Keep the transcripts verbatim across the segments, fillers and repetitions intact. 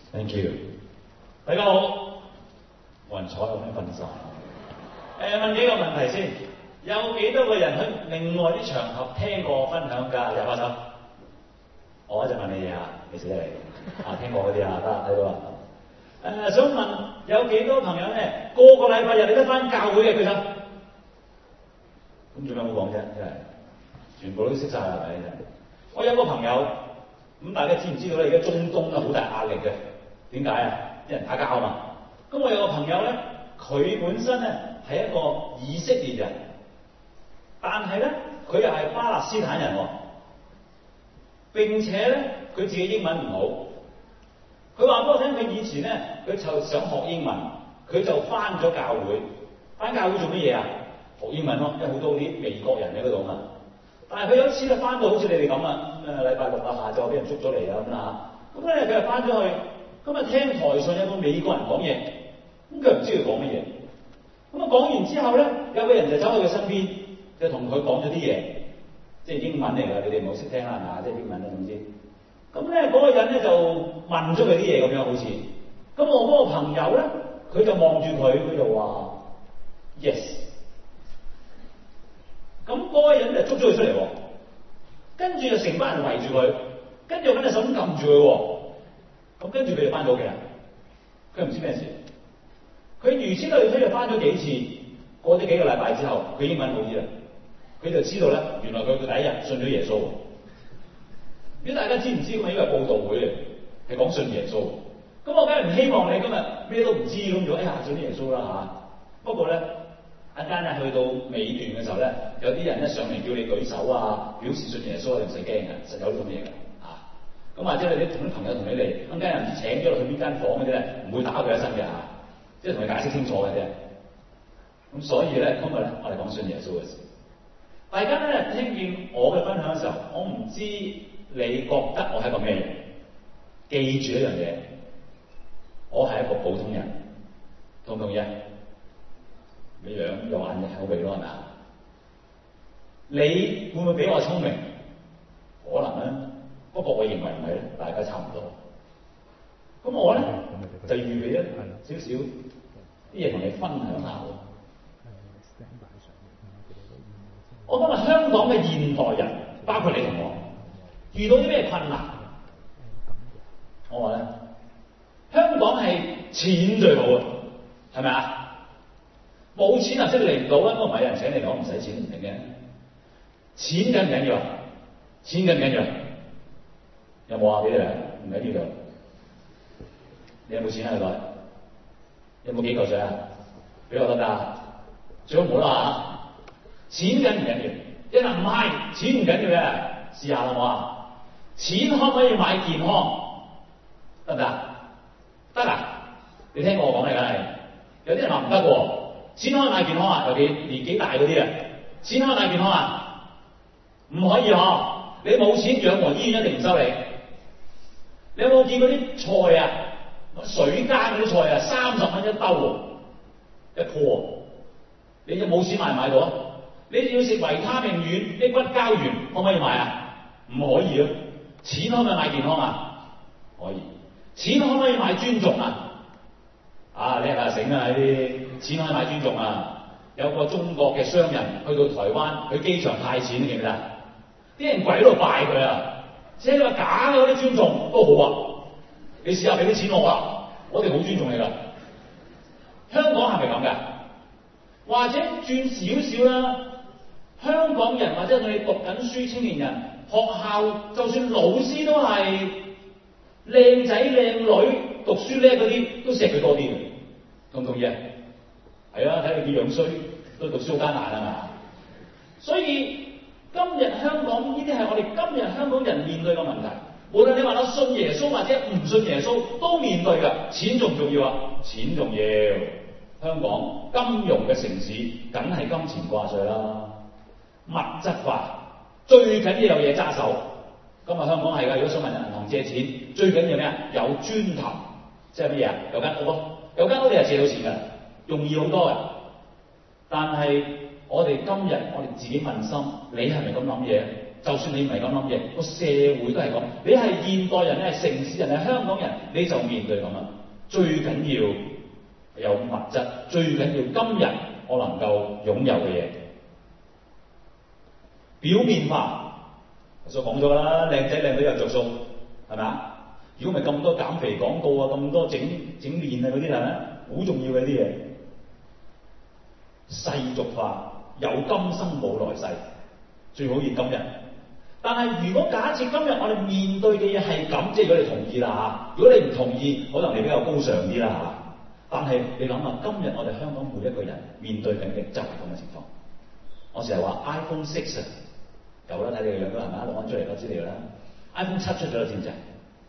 Thank you。大家好，冇人坐，有咩瞓晒？誒，問幾個問題先。有幾多個人喺另外啲場合聽過我分享㗎？有把手。我一陣問你嘢啊，你寫得嚟啊，聽過嗰啲啊，得睇到啦。誒，想問有幾多朋友咧，個個禮拜日你都翻教會嘅舉手？咁仲有冇講啫？真係全部都識晒啦，係咪？真係。我有個朋友，咁大家知唔知道咧？而家中東咧好大壓力嘅，點解啊？啲人打交啊嘛。咁我有個朋友咧，佢本身咧係一個以色列人，但係咧佢又係巴勒斯坦人喎。並且咧佢自己英文唔好，佢話俾我聽，佢以前咧佢就想學英文，佢就翻咗教會，翻教會做乜嘢啊？學英文咯，因為好多啲美國人喺嗰度嘛。但係佢有一次咧翻到好似你哋咁啊，咁啊禮拜六啊下晝俾人捉咗嚟啊咁啦嚇，咁咧佢就翻咗去，咁啊聽台上有個美國人講嘢，咁佢唔知佢講乜嘢，咁啊講完之後咧，有個人就走去佢身邊，就同佢講咗啲嘢，即係英文嚟㗎，你哋唔好識聽啦嚇，即係英文啦總之。咁咧嗰個人咧就問咗佢啲嘢咁樣好似，咁我嗰個朋友咧，佢就望住佢，佢就話 yes。咁嗰個人就捉咗佢出嚟喎，跟住就成班人圍住佢，跟住揾隻手咁撳住佢喎，咁跟住佢就翻到屋企啦。佢唔知咩事，佢如此類推就翻咗幾次，過咗幾個禮拜之後，佢英文好啲啦，佢就知道咧，原來佢第一日信咗耶穌。如果大家知唔知咁啊？因為報道會嚟，係講信耶穌。咁我梗係唔希望你今日咩都唔知咁咗，哎呀信咗耶穌啦嚇。不過咧，一間咧去到尾段嘅時候咧，有啲人咧上嚟叫你舉手啊，表示信耶穌，你唔使驚嘅，實有呢種嘢嘅嚇。咁或者你啲同啲朋友同你嚟，咁間人請咗落去邊間房嗰啲咧，唔會打佢一身嘅嚇，即係同你解釋清楚嘅啫。咁所以咧，今日咧我哋講信耶穌嘅事。大家咧聽見我嘅分享嘅時候，我唔知你覺得我係一個咩人？記住一樣嘢，我係一個普通人，同唔同意啊？你樣有眼有口鼻咯，係咪啊？你會唔會比我聰明？可能咧，不過我認為唔係咧，大家差唔多。咁我咧就預備咗少少啲嘢同你分享下喎。我今日香港嘅現代人，包括你同我，遇到啲咩困難？我話咧，香港係錢最好啊，係咪啊？冇錢啊，即係嚟唔到啊！我唔係有人請你講唔使錢唔定嘅，錢緊唔緊要啊？錢緊唔緊要啊？有冇啊？俾你嚟，唔緊要㗎。你有冇錢啊？你袋有冇幾嚿水啊？俾我得唔得啊？最好唔好啦嚇。錢緊唔緊要？一嗱唔係錢唔緊要嘅，試下啦好啊？錢可唔可以買健康？得唔得？得啊！你聽過我講嚟梗係，有啲人話唔得喎。錢可以買健康啊？尤其年紀大嗰啲啊，錢可以買健康啊？唔可以嗬！你冇錢養和醫院一定唔收你。你有冇見嗰啲菜啊？水耕嗰啲菜啊，三十蚊一兜喎，一棵。你有冇錢買唔買到啊？你要食維他命丸、啲骨膠原，可唔可以買啊？唔可以啊！錢可唔可以買健康啊？可以。錢可唔可以買尊重啊？啊，你係咪醒啊？呢啲錢可以買尊重啊！有個中國嘅商人去到台灣，去機場派錢，記唔記得？啲人跪喺度拜佢啊！即係你話假嘅嗰啲尊重都好啊！你試下俾啲錢我啊，我哋好尊重你㗎。香港係咪咁㗎？或者轉少少啦，香港人或者我哋讀緊書青年人，學校就算老師都係靚仔靚女，讀書叻嗰啲都錫佢多啲嘅，同唔同意啊？係啊，睇你幾樣衰，都讀書好艱難啊嘛。所以今日香港呢啲係我哋今日香港人面對嘅問題。無論你話我信耶穌或者唔信耶穌，都面對㗎。錢重唔重要啊？錢重要。香港金融嘅城市，梗係金錢掛帥啦。物質化最緊要有嘢揸手。今日香港係㗎，如果想問銀行借錢，最緊要咩啊？有磚頭，即係乜嘢啊？有間屋咯，有間屋你係借到錢㗎，容易好多㗎。但係我哋今日我哋自己問心，你係咪咁諗嘢？ 就算你唔係咁諗嘢，個社會都係咁。你係現代人，你係城市人，係香港人，你就面對咁啦。最緊要有物質，最緊要今日我能夠擁有嘅嘢。表面化，我所講咗啦，靚仔靚女有着數，係咪啊？如果唔係咁多減肥廣告啊，咁多整整面啊嗰啲係咪？好重要嘅啲嘢。世俗化，有今生冇來世，最好要今日。但係如果假設今日我哋面對嘅嘢係咁，即係如果你同意啦嚇，如果你唔同意，可能你比較高尚啲啦嚇。但係你諗下，今日我哋香港每一個人面對緊嘅就係咁嘅情況。我成日話 iPhone six 有啦，睇你個樣都係咪？攞翻出嚟都知你啦。iPhone 七出咗啦，知唔知啊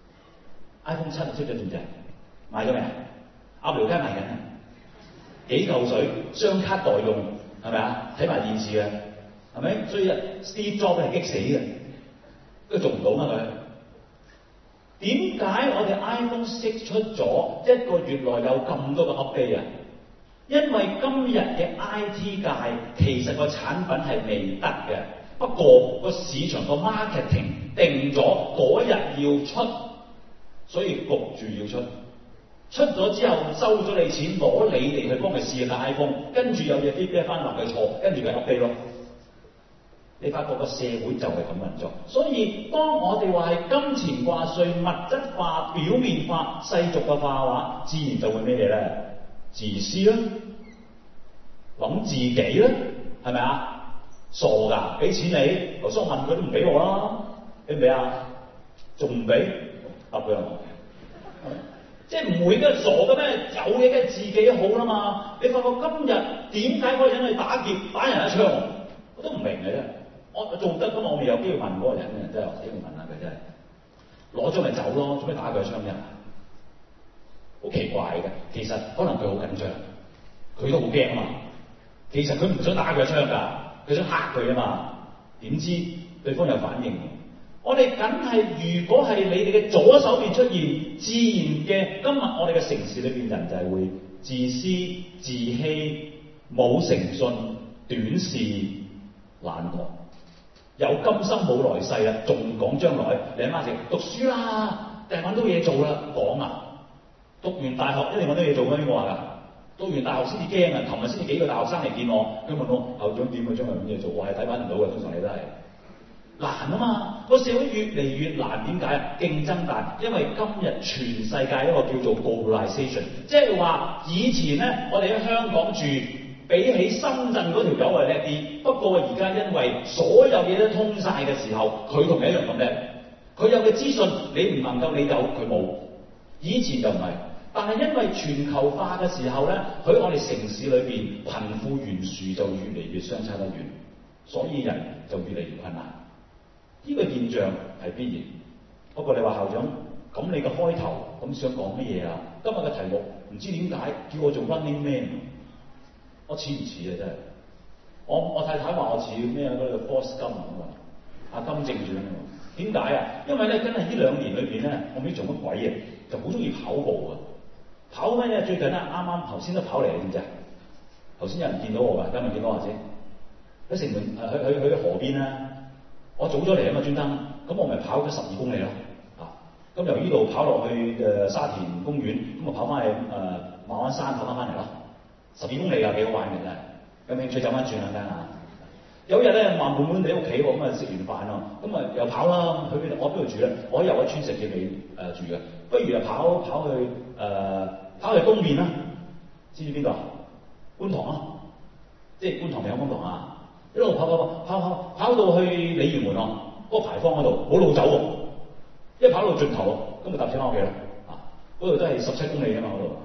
？iPhone 七出咗知唔知啊？買咗未啊？鴨寮街賣緊啊！幾嚿水雙卡代用係咪啊？睇埋電視嘅係咪？所以啊 Steve Jobs 係激死嘅，都做唔到嘛佢。點解我哋 iPhone six 出咗一個月內有咁多個 update 啊？因為今日嘅 I T 界其實個產品係未得嘅，不過個市場個 marketing 定咗嗰日要出，所以焗住要出。出咗之後收咗你錢，攞你哋去幫佢試下 iPhone， 跟住有嘢 feedback 翻話佢錯，跟住佢 update 咯。你發覺個社會就係咁運作，所以當我哋話係金錢掛帥、物質化、表面化、世俗嘅化嘅話，自然就會咩嘢咧？自私啦，諗自己啦，係咪啊？傻㗎，俾錢你，頭先我問佢都唔俾我啦，俾唔俾啊？仲唔俾？答佢啦。即係唔會嘅，傻嘅咩？有嘢嘅自己好啦嘛。你發覺今日點解嗰個人去打劫打人一槍，我都唔明嘅啫。我做唔得㗎嘛，我未有機會問嗰個人嘅，真係死唔問下佢真係。攞咗咪走咯，做咩打佢一槍啫？好奇怪嘅，其實可能佢好緊張，佢都好驚啊嘛。其實佢唔想打佢一槍㗎，佢想嚇佢啊嘛。點知對方有反應？我哋梗係，如果係你哋嘅左手邊出現，自然嘅今日我哋嘅城市裏邊人就係會自私、自欺、冇誠信、短視、懶惰，有今生冇來世啊，仲講將來。你阿媽成讀書啦，定係揾到嘢做啦，講啊！讀完大學一定揾到嘢做咩？邊個話㗎？讀完大學先至驚啊！琴日先至幾個大學生嚟見我，佢問我校長點啊？將來揾嘢做，我係睇翻唔到嘅，通常你都係。難啊嘛，個社會越嚟越難，點解啊？競爭大，因為今日全世界一個叫做 globalization， 即係話以前咧，我哋喺香港住，比起深圳嗰條友係叻啲。不過而家因為所有嘢都通晒嘅時候，佢同你一樣咁叻。佢有嘅資訊你唔能夠，你有佢冇。以前就唔係，但係因為全球化嘅時候咧，喺我哋城市裏邊貧富懸殊就越嚟越相差得遠，所以人就越嚟越困難。呢個現象係必然。不過你話校長，咁你嘅開頭咁想講乜嘢啊？今日嘅題目唔知點解叫我做 Running Man， 我似唔似啊？真係，我我太太話我似咩嗰個 Forrest Gump 啊，阿金正傳啊。點解啊？因為咧，真係呢兩年裏邊咧，我唔知做乜鬼啊，就好中意跑步啊！跑咩咧？最近咧，啱啱頭先都跑嚟，你知唔知啊？頭先有人見到我㗎，有冇見到我先？喺城門誒，去去去河邊啦。我早咗嚟啊嘛，專登，咁我咪跑咗十二公里咯，啊！咁由呢度跑落去誒、呃、沙田公園，咁啊跑翻去誒馬鞍山跑翻翻嚟咯，十二公里啊，幾好玩嘅真係，有興趣走翻轉兩間啊！有日咧，慢悶悶地屋企喎，咁啊食完飯咯，咁啊又跑啦，去邊度？我邊度住咧？我喺又一村石硤尾誒住嘅，不如就跑跑去誒、呃、跑去東面啦，知唔知邊度啊？觀塘啊，即係觀塘咪有觀塘啊？一路跑跑跑跑跑跑到去鯉魚門咯，嗰、那個牌坊嗰度冇路走喎，一跑到盡頭，咁咪搭車翻屋企咯。啊，嗰度都係十七公里啫嘛，嗰度。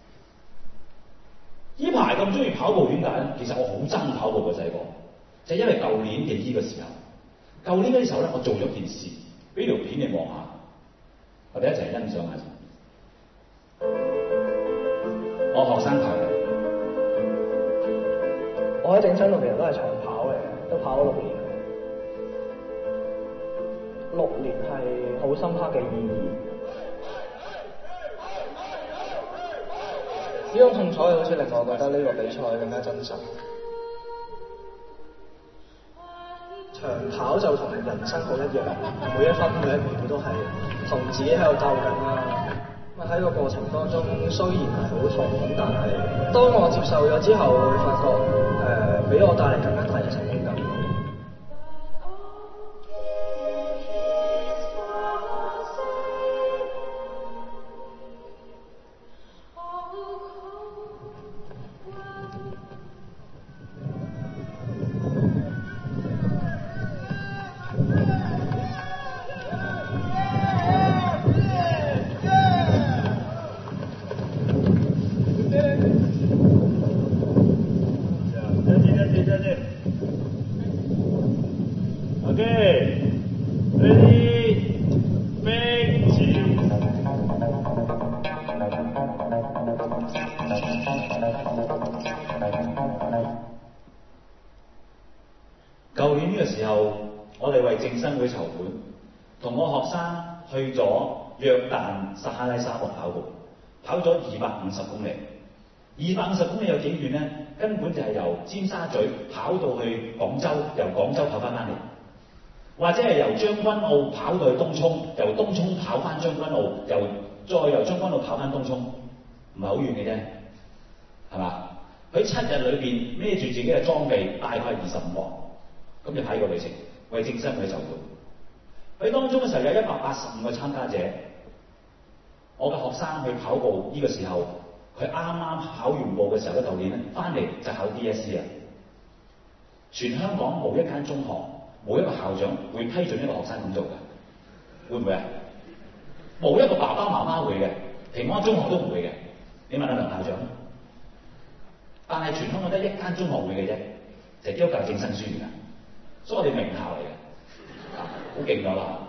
呢排咁中意跑步點解咧？其實我好憎跑步嘅細個，就係、是、因為舊年嘅呢個時候，舊年嗰啲時候咧，我做咗件事，俾條片你望下，我哋一齊欣賞下。我學生排。 我喺整親六年都係長跑嚟嘅，都跑咗六年。六年係好深刻嘅意義。呢種痛楚好似令我覺得呢個比賽更加真實。 長跑就同人生好一樣，每一分每一秒都係同自己喺度鬥緊啦。咁喺個過程當中，雖然係好痛，但係當我接受咗之後，會發覺誒俾、呃、我帶嚟更加大嘅成功感。 舊年呢個時候，我哋為正生會籌款，同我學生去咗約旦撒哈拉沙漠跑步，跑咗二百五十公里。二百五十公里有幾遠呢？根本就係由尖沙咀跑到去廣州，由廣州跑翻翻嚟，或者係由將軍澳跑到去東涌，由東涌跑翻將軍澳，由再由將軍澳跑翻東涌，唔係好遠嘅啫，係嘛？佢七日裏邊孭住自己嘅裝備，大概二十五磅。咁就睇個旅程，為正生會籌款。喺當中嘅時候有一百八十五個參加者，我嘅學生去跑步呢個時候，佢啱啱考完步嘅時候咧，舊年咧翻嚟就考 D S E 啊！全香港冇一間中學，冇一個校長會批准一個學生咁做嘅，會唔會啊？冇一個爸爸媽媽會嘅，平安中學都唔會嘅。你問下梁校長，但係全香港得一間中學會嘅啫，就係基督教正生書院啊！所以我哋名校嚟嘅，啊，好勁㗎啦！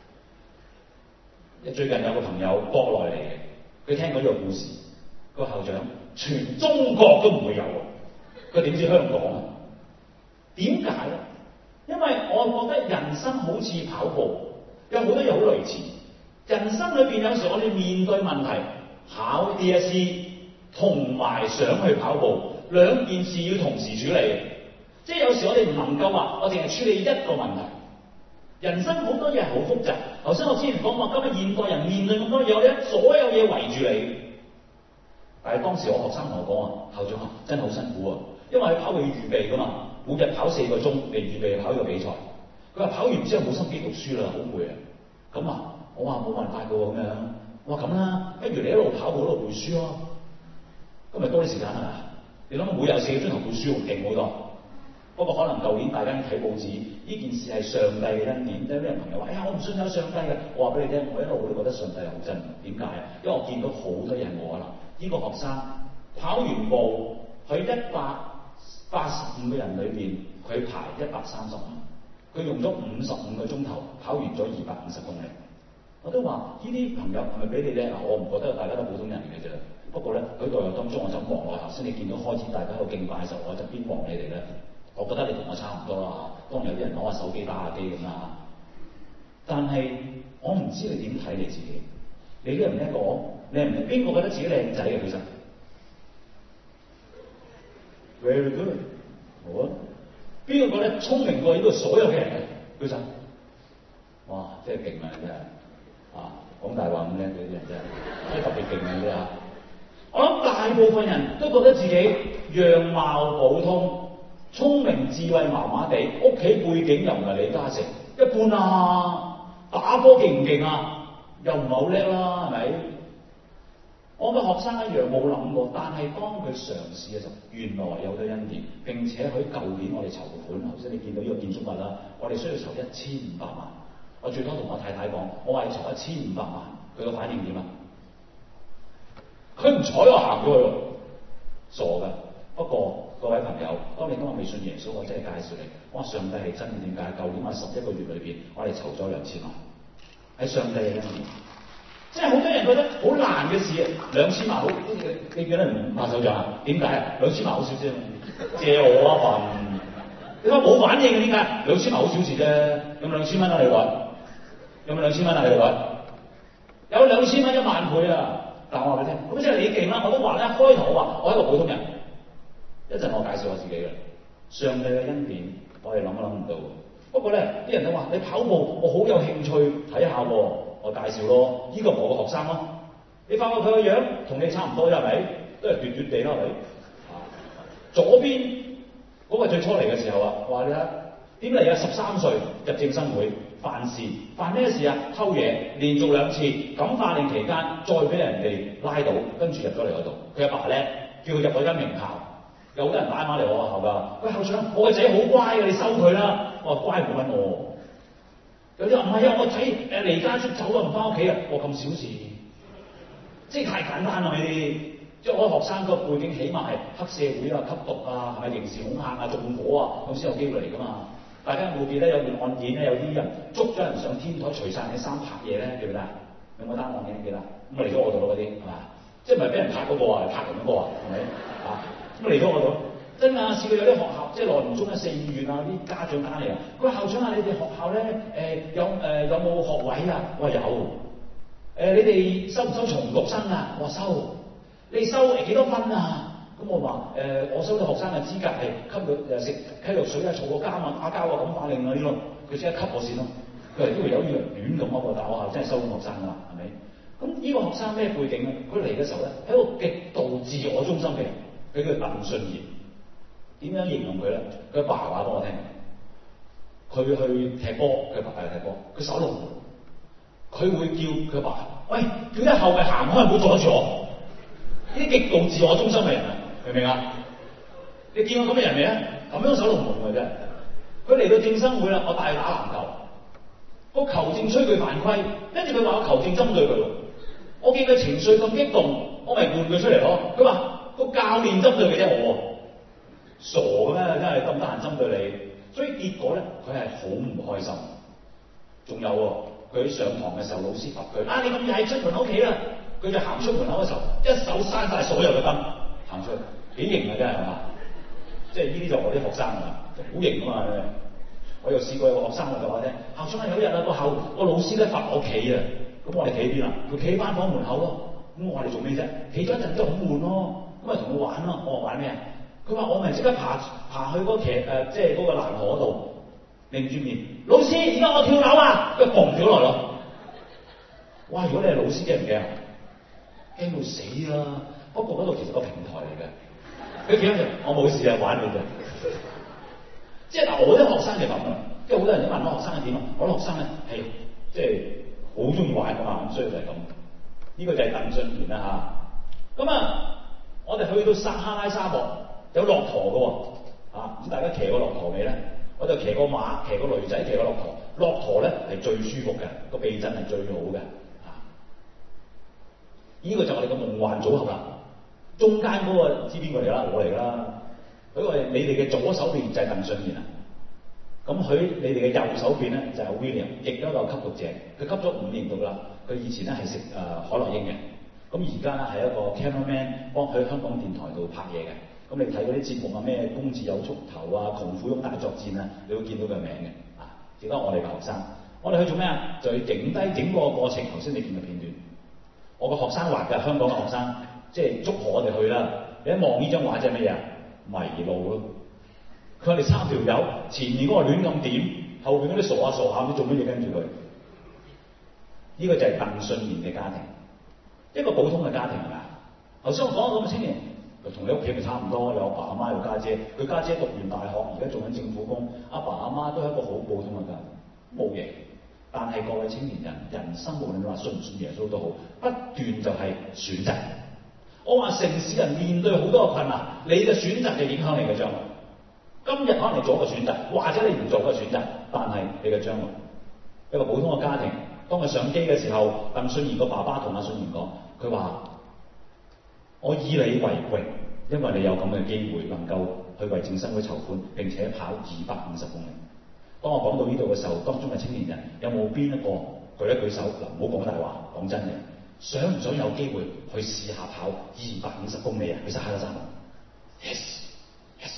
最近有個朋友國內嚟嘅，佢聽過呢個故事，個校長全中國都唔會有，佢點知香港啊？點解咧？因為我覺得人生好似跑步，有好多嘢好類似。人生裏邊有時我哋面對問題，考 D S E 同埋想去跑步，兩件事要同時處理。即係有時我哋唔能夠話，我淨係處理一個問題。人生好多嘢係好複雜。頭先我之前講話，今日現代人面對咁多嘢咧，所有嘢圍住你。但係當時我學生同我講話，校長啊，真係好辛苦啊，因為佢跑步要預備㗎嘛，每日跑四個鐘嚟預備跑呢個比賽。佢話跑完之後冇心機讀書啦，好攰啊。咁啊，我話冇辦法㗎喎咁樣。我話咁啦，不如你一路跑步一路背書咯。咁咪多啲時間啊！你諗下，每日四個鐘頭背書，好勁好多。不過可能舊年大家睇報紙，呢件事係上帝嘅恩典。有啲人朋友話：哎呀，我唔信有上帝嘅。我話俾你聽，我一路都覺得上帝係好真。點解啊？因為我見到好多人我啦，呢個學生跑完步，佢一百八十五個人裏邊，佢排一百三十五，佢用咗五十五個鐘頭跑完咗二百五十公里。我都話呢啲朋友係咪俾你咧？我唔覺得大家都普通人嚟嘅啫。不過咧，喺度有當中，我就望落頭先，你見到開始大家喺度敬拜嘅時候，我就邊望你哋咧。我覺得你同我差唔多啦，當然有啲人攞下手機打下機咁啦。但係我唔知你點睇你自己，你叻唔叻過我？你唔邊個覺得自己靚仔嘅？其實 very good， 好啊。邊個覺得聰明過呢個所有嘅人嘅？其實哇，真係勁啊！真係啊，講大話咁叻嘅啲人真係，真係特別勁嘅啲啊！我諗大部分人都覺得自己樣貌普通。聰明智慧麻麻地，屋企背景又唔係李嘉誠，一般啊。打波勁唔勁啊？又唔係好叻啦，係咪？我嘅學生一樣冇諗過，但係當佢嘗試嘅時候，原來有咗恩典。並且喺舊年我哋籌款，頭先你見到呢個建築物啦，我哋需要籌一千五百萬。我最多同我太太講，我話要籌一千五百萬，佢個反應點啊？佢唔睬我行過去喎，傻㗎。不過各位朋友，當你今日未信耶穌，我真係介紹你。我話上帝係真嘅，點解？舊年我十一個月裏邊，我哋籌咗兩千萬，喺上帝嘅恩典。即係好多人覺得好難嘅事，兩千萬好，你記得唔拍手掌啊？點解啊？兩千萬好少啫，借我一份。你話冇反應嘅點解？兩千萬好小事啫，有冇兩千蚊啊？你話有冇兩千蚊啊？你話有兩千蚊一萬倍啊！但我話俾你聽，咁即係你勁啦。我都話咧，開頭我話我係一個普通人。一陣我介紹我自己嘅，上帝嘅恩典，我哋諗都諗唔到。 不過咧，啲人都話你跑步，我好有興趣睇下喎，我介紹咯。呢個我個學生咯，你發覺佢個樣同你差唔多，係咪？都係短短地啦，係咪？左邊嗰個最初嚟嘅時候啊，話你睇點嚟啊？十三歲入正生會犯事，犯咩事啊？偷嘢，連續兩次感化令期間，再俾人哋拉到，跟住入咗嚟嗰度。佢阿爸咧叫佢入嗰間名校，有好多人打電話嚟我學校㗎。喂，校長，我個仔好乖嘅，你收佢啦。我話乖唔揾我。有啲話唔係啊，我仔誒離家出走啊，唔翻屋企啊。我咁小事，即係太簡單啦呢啲。即係我學生個背景，起碼係黑社會啊、吸毒啊、係咪刑事恐嚇啊、縱火啊，咁先有機會嚟㗎嘛。大家有冇記得有件案件咧？有啲人捉咗人上天台，除晒你衫拍嘢咧，記唔記得？有冇單案嘅？記得？咁嚟咗我度咯，嗰啲係嘛？即係唔係俾人拍嗰個啊？係拍人嗰個啊？係咪啊？咁嚟咗我度，真㗎！試過有啲學校，即係內唔中嘅四五院啊，啲家長打嚟啊，佢話校長啊，你哋學校咧誒、呃、有誒、呃、有冇學位啊？我話有。誒、呃、你哋收唔收重讀生啊？我話收。你收誒幾多分啊？咁我話誒、呃，我收到學生嘅資格係吸到誒食溪綠水啊、坐過監啊、打交啊、感化令啊啲咯，佢即刻吸我先咯。佢係因為有呢樣亂咁啊，但係學校真係收緊學生㗎嘛，係咪？咁呢個學生咩背景咧？佢嚟嘅時候咧，係一個極度自我中心嘅人，佢叫鄧信賢。點樣形容佢咧？佢阿爸話俾我聽，佢去踢波，佢爸爸去踢波，佢手龍，佢會叫佢爸，喂，叫啲後衞行開，唔好阻住我。呢啲極度自我中心嘅人啊，明唔明啊？你見過咁嘅人未啊？咁樣手龍門嘅啫。佢嚟到正生會啦，我帶佢打籃球，個球證吹佢犯規，跟住佢話個球證針對佢喎。我見佢情緒咁激動，我咪換佢出嚟咯。佢話個教練針對佢啫，我傻嘅咩？真係咁得閒針對你，所以結果咧，佢係好唔開心。仲有喎，佢喺上堂嘅時候，老師罰佢啊，你咁曳出門口企啦。佢就行出門口嘅時候，一手閂晒所有嘅燈，行出去，幾型啊真係係嘛？即係呢啲就我啲學生啊，好型啊嘛！我又試過有個學生我就話聽，校長啊，有一日啊個後個老師咧罰我企啊，咁我哋企邊啊？佢企喺班房門口咯。咁我話你做咩啫？企咗一陣都好悶咯，咁咪同佢玩咯。我話玩咩啊？佢話我咪即刻爬爬去嗰個騎誒，即係嗰個欄河嗰度，擰住面，老師而家我跳樓啊！佢蹦跳落嚟咯。哇！如果你係老師驚唔驚？驚到死啦！不過嗰度其實個平台嚟嘅，佢企喺度，我冇事啊，玩你啫。即係嗱，我啲學生就咁啦，即係好多人都問我學生係點啊？我啲學生咧係即係好中意玩㗎嘛，咁所以就係咁。呢、這個就係鄧信賢啦嚇。咁啊，我哋去到撒哈拉沙漠有駱駝嘅喎，啊唔知大家騎過駱駝未咧？我就騎過馬，騎過驢仔，騎過駱駝。駱駝咧係最舒服嘅，個避震係最好嘅。呢個就係我哋嘅夢幻組合啦，中間嗰個知邊個嚟啦？我嚟啦。佢話你哋嘅左手邊就係鄧信賢啊，咁佢你哋嘅右手邊咧就係 William，亦都有吸毒者，佢吸咗五年毒啦。佢以前咧係食誒海洛因嘅，咁而家咧係一個 cameraman 幫佢香港電台度拍嘢嘅。咁你睇嗰啲節目啊，咩公子有速頭啊、窮虎翁大作戰啊，你會見到佢名嘅啊。亦都係我哋嘅學生，我哋去做咩啊？就去影低整個過程。頭先你見嘅片段。我個學生畫嘅，香港嘅學生，即係祝賀我哋去啦。你一望呢張畫就係乜嘢啊？迷路咯。佢話你三條友，前面嗰個亂咁點，後邊嗰啲傻下傻下，唔知做乜嘢跟住佢。呢、這個就係鄧信賢嘅家庭，一個普通嘅家庭係咪啊？頭先我講咁嘅青年，同你屋企咪差唔多，有阿爸阿媽有家姐，佢家姐讀完大學，而家做緊政府工，阿爸阿媽都係一個好普通嘅家庭，冇嘢。但係各位青年人，人生無論你話信唔信耶穌都好，不斷就係選擇。我話城市人面對好多嘅困難，你嘅選擇就影響你嘅將來。今日可能你做一個選擇，或者你唔做個選擇，但係你嘅將來。一個普通嘅家庭，當佢上機嘅時候，鄧信賢個爸爸同阿信賢講，佢話：我以你為榮，因為你有咁嘅機會能夠去為正生會籌款，並且跑二百五十公里。當我講到呢度嘅時候，當中嘅青年人有冇邊一個舉一舉手？嗱，唔好講大話，講真嘅，想唔想有機會去試下跑二百五十公里啊？去撒哈拉沙漠 ？Yes yes。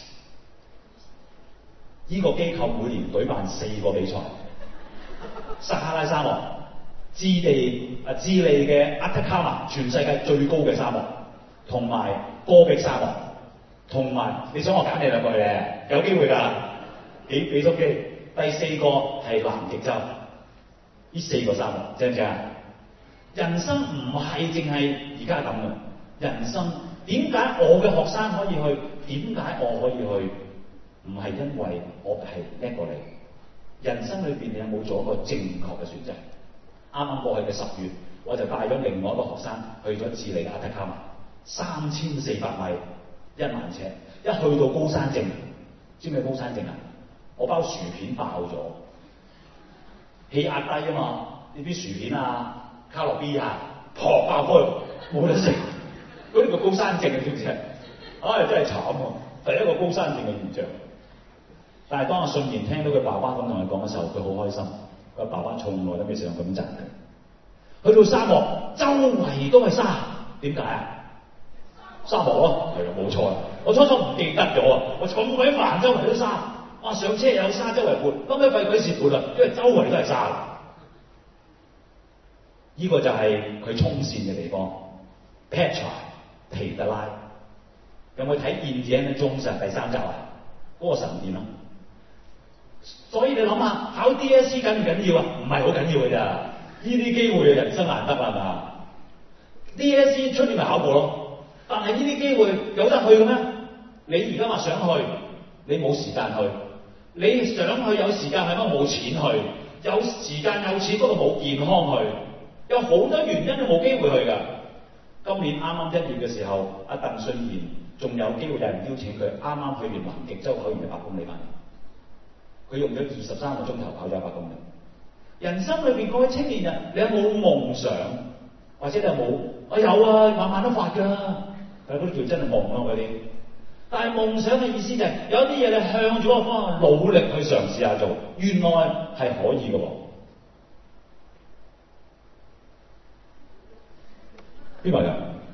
呢個機構每年舉辦四個比賽，撒哈拉沙漠、智利啊智利嘅阿特卡馬，全世界最高嘅沙漠，同埋戈壁沙漠，同埋你想我揀你兩個嘅，有機會㗎，幾幾足機。 第四個係南極洲，呢四個沙漠，知唔知啊？人生唔係淨係而家咁嘅，人生點解我嘅學生可以去？點解我可以去？唔係因為我係叻過你。人生裏邊你有冇做一個正確嘅選擇？啱啱過去嘅十月，我就帶咗另外一個學生去咗智利嘅阿特卡馬，三千四百米，一萬尺，一去到高山症，知唔知高山症啊？我包薯片爆咗，氣壓低啊嘛，呢啲薯片啊、卡樂 B 啊，撲爆開，冇得食，嗰啲叫高山症啊，知唔知啊？唉，真係慘喎！第一個高山症嘅現象。但係當阿信賢聽到佢爸爸咁同佢講嘅時候，佢好開心。佢爸爸從來都未試過咁讚佢。去到沙漠，周圍都係沙，點解啊？沙漠咯，係啊，冇錯啊！我初初唔記得咗啊！我咁鬼煩，周圍都沙，哇！上車有沙周圍潑，後尾費鬼事潑啦，因為周圍都係沙。呢、這個就係佢衝線嘅地方 ，Petra 皮特拉。有冇睇《Indiana Jones》第三集啊？嗰、那個神殿咯。所以你諗下，考 D S E 緊唔緊要啊？唔係好緊要嘅咋，呢啲機會人生難得啦，係嘛 ？D S E 出年咪考過咯，但係呢啲機會有得去嘅咩？你而家話想去，你冇時間去；你想去有時間係乜？冇錢去，有時間有錢不過冇健康去，有好多原因都冇機會去㗎。今年啱啱一月嘅時候，阿鄧信賢仲有機會有人邀請佢，啱啱去完南極洲跑完一百公里翻嚟。佢用咗二十三個鐘頭跑咗一百公里。人生裏邊各位青年人，你有冇夢想？或者你有冇？我有啊，晚晚都發㗎。但係嗰啲叫真係夢咯，嗰啲。但係夢想嘅意思就係、是、有啲嘢你向咗個方向努力去嘗試下做，原來係可以嘅喎。邊個㗎？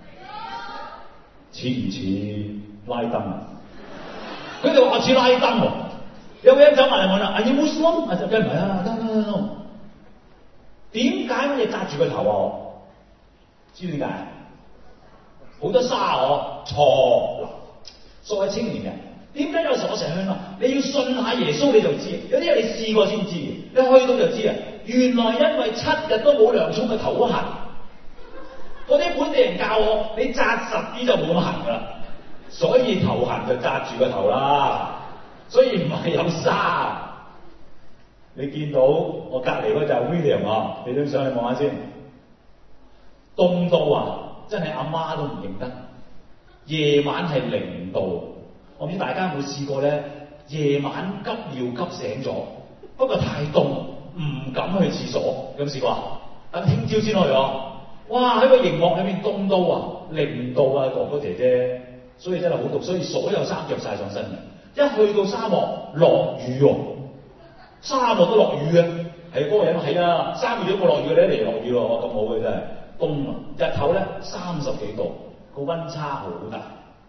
似唔似拉登啊？佢哋話似拉登喎。有個人走埋嚟問啦，阿爾穆斯林，啊就梗唔係啊，得得得，點解乜嘢紮住個頭啊？我知唔知點解？好多沙我錯嗱，作為青年人，點解有時我成日勸話，你要信下耶穌你就知，有啲嘢你試過先知，你去到就知啊。原來因為七日都冇涼沖嘅頭痕，嗰啲本地人教我，你紮實啲就冇咁痕㗎啦，所以頭痕就紮住個頭啦。所以唔係有沙，你見到我隔離嗰就係 William 啊，你張相你望下先，凍到啊，真係阿媽都唔認得。夜晚係零度，我唔知大家有冇試過咧？夜晚急尿急醒咗，不過太凍，唔敢去廁所，有冇試過啊？等聽朝先去啊！哇！喺個熒幕裏面凍到啊，零度啊，哥哥姐姐，所以真係好凍，所以所有衫着晒上身嘅。一去到沙漠落雨喎，沙漠都落雨嘅，係嗰個人係啊，三月都冇落雨，你一嚟落雨咯，咁好嘅真係，凍啊！日頭咧三十幾度，個溫差好大。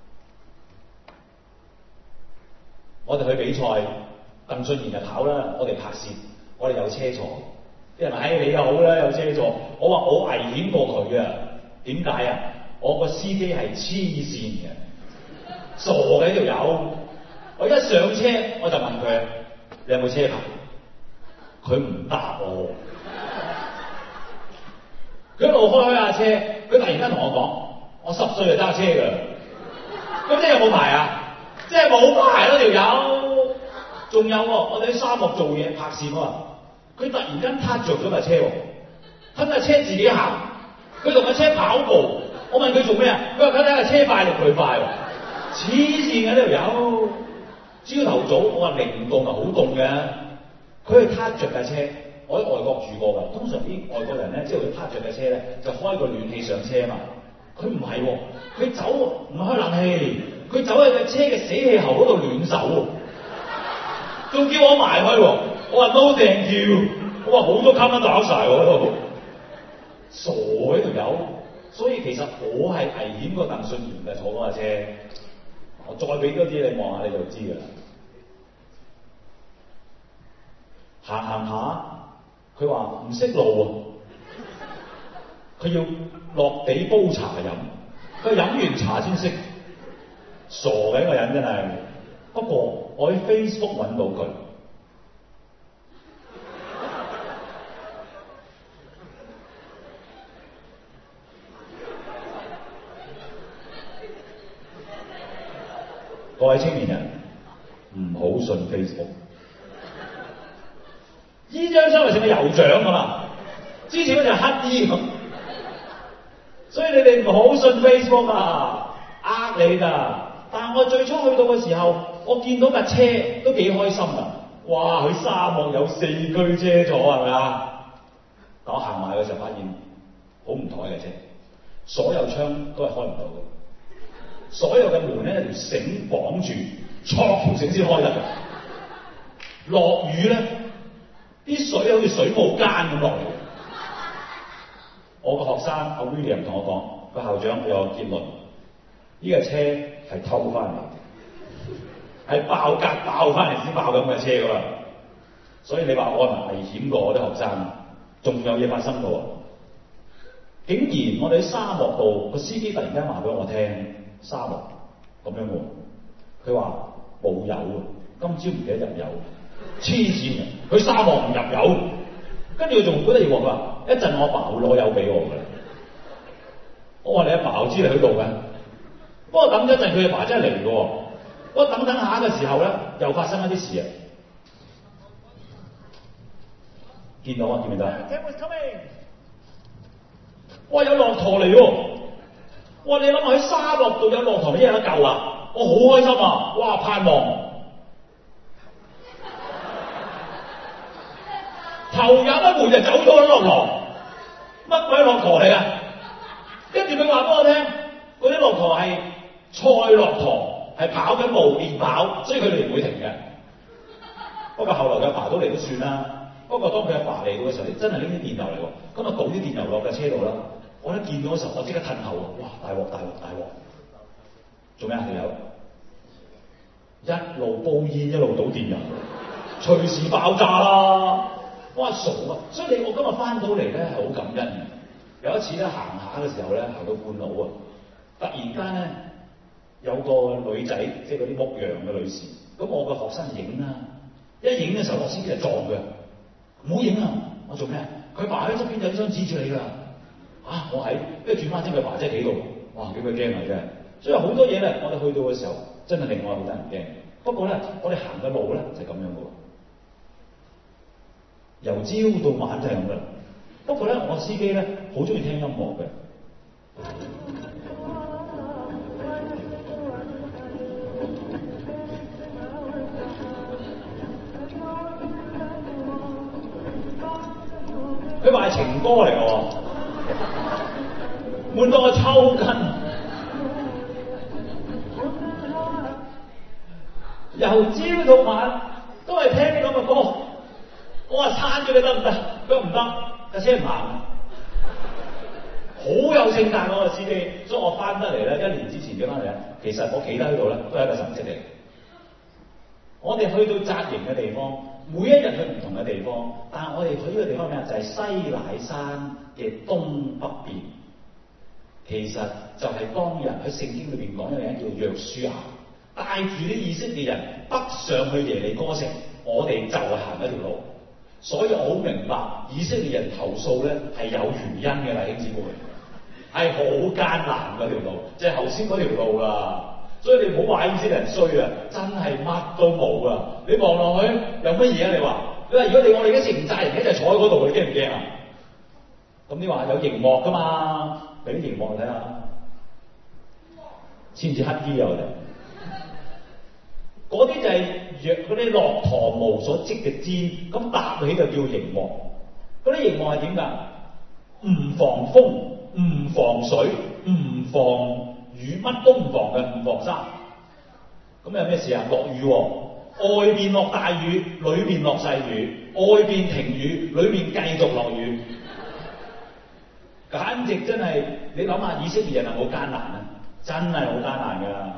我哋去比賽，鄧俊賢就跑啦，我哋拍攝，我哋有車坐，啲人話：唉，你又好啦，有車坐。我話我危險過佢啊，點解啊？我個司機係黐線嘅，傻嘅條友。我一上車我就問佢：你有冇車牌？佢唔答我。佢一路開開下車，佢突然間同我講：我十歲就揸車㗎。咁即係有冇牌啊？即係冇牌咯條友。仲有喎，我哋喺沙漠做嘢拍攝啊，佢突然間撻着咗架車喎，吞架車自己行。佢同架車跑步，我問佢做咩啊？佢話佢睇下車快定佢快喎。黐線嘅呢條友。朝頭早我話零度咪好凍嘅，佢去撻着架車。我喺外國住過㗎，通常啲外國人咧，即係佢撻着架車咧，就開個暖氣上車嘛。佢唔係喎，佢走唔開冷氣，佢走喺架車嘅死氣喉嗰度暖手喎，仲叫我埋去喎。我話 no thank you，我話好多卡蚊打曬喎嗰度，傻嘅條友。所以其實我係危險過鄧信賢嘅坐嗰架車。我再俾多啲你望下你就知㗎啦。行行下，佢話唔識路喎，佢要落地煲茶飲，佢飲完茶先識。傻嘅一個人真係。不過我喺 Facebook 揾到佢， 位青年人唔好信 Facebook。依張相係成個酋長㗎嘛，之前嗰隻係乞衣咁，所以你哋唔好信 Facebook 啊，呃你㗎。但係我最初去到嘅時候，我見到架車都幾開心㗎。哇！佢沙漠有四驅車坐係咪啊？但我行埋嘅時候發現好唔妥嘅車，所有窗都係開唔到嘅，所有嘅門咧有條繩綁住，錯條繩先開得㗎。落雨咧，啲水好似水舞間咁落嚟。我個學生阿 William 同我講，個校長有個結論，呢架車係偷翻嚟，係爆格爆翻嚟先爆咁嘅車㗎嘛。所以你話我係危險過我啲學生，仲有嘢發生過。竟然我哋喺沙漠度，個司機突然間話俾我聽，沙漠咁樣喎。佢話冇油啊，今朝唔記得入油，黐線嘅。佢沙漠唔入油，跟住佢仲覺得要話，一陣我阿爸會攞油俾我㗎。我話你阿爸我知你喺度嘅，不過等咗一陣佢阿爸真係嚟嘅喎。不過等等下嘅時候咧，又發生一啲事啊！見到啊，見唔見到？哇！有駱駝嚟喎！哇！你諗下喺沙漠度有駱駝，你一有得救啊！我好開心啊！哇！盼望頭也不回就走咗啦，駱駝乜鬼駱駝嚟啊？跟住佢話俾我聽，嗰啲駱駝係賽駱駝，係跑緊步練跑，所以佢哋唔會停嘅。不過後來佢阿爸都嚟都算啦。不過當佢阿爸嚟到嘅時候，你真係拎啲電油嚟喎，咁啊倒啲電油落架車度啦。我一見到嘅時候，我即刻褪後啊！哇！大鑊大鑊大鑊！做咩啊？條友一路煲煙一路倒電油，隨時爆炸啦！哇傻啊！所以你我今日翻到嚟咧係好感恩嘅。有一次咧行下嘅時候咧，行到半路啊，突然間咧有個女仔，即係嗰啲牧羊嘅女士，咁我個學生影啦，一影嘅時候，我司機就撞佢。唔好影啊！我做咩啊？佢爸喺側邊有張指住你㗎。啊！我喺，跟住轉翻先，佢爸真係企度。哇！幾鬼驚啊！真係。所以好多嘢咧，我哋去到嘅時候，真係令我好得人驚。不過咧，我哋行嘅路咧就係咁樣嘅喎。由朝到晚就係咁嘅。不過咧，我司機咧好中意聽音樂嘅。佢話係情歌嚟嘅喎，悶到我抽筋。由朝到晚都係聽啲咁嘅歌。我話撐住你得唔得？佢話唔得，架車唔行。好有聖誕嗰個司機，所以我翻得嚟咧，一年之前嘅翻嚟咧，其實我企得喺度咧，都係一個神跡嚟。我哋去到紮營嘅地方。每一日去唔同嘅地方，但係我哋去呢個地方咩啊？就係西乃山嘅東北邊。其實就係當日喺聖經裏邊講有個人叫約書亞，帶住啲以色列人北上去耶利哥城，我哋就行一條路。所以我好明白以色列人投訴咧係有原因嘅，弟兄姊妹，係好艱難嗰條路，即係頭先嗰條路啦。所以你唔好話以色列人衰啊，真係乜都冇啊！你望落去有乜嘢啊？你話，你話如果你我哋而家成寨人一齊坐喺嗰度，你驚唔驚啊？咁你話有熒幕噶嘛？俾啲熒幕睇下，似唔似乞衣啊？我哋嗰啲就係若嗰啲駱駝毛所織嘅氈，咁搭起就叫熒幕。嗰啲熒幕係點㗎？唔防風，唔防水，唔防雨，乜都唔防嘅，唔防沙。咁有咩事啊？落雨喎，外邊落大雨，裏邊落細雨，外邊停雨，裏邊繼續落雨，簡直真係你諗下，以色列人係好艱難啊，真係好艱難㗎。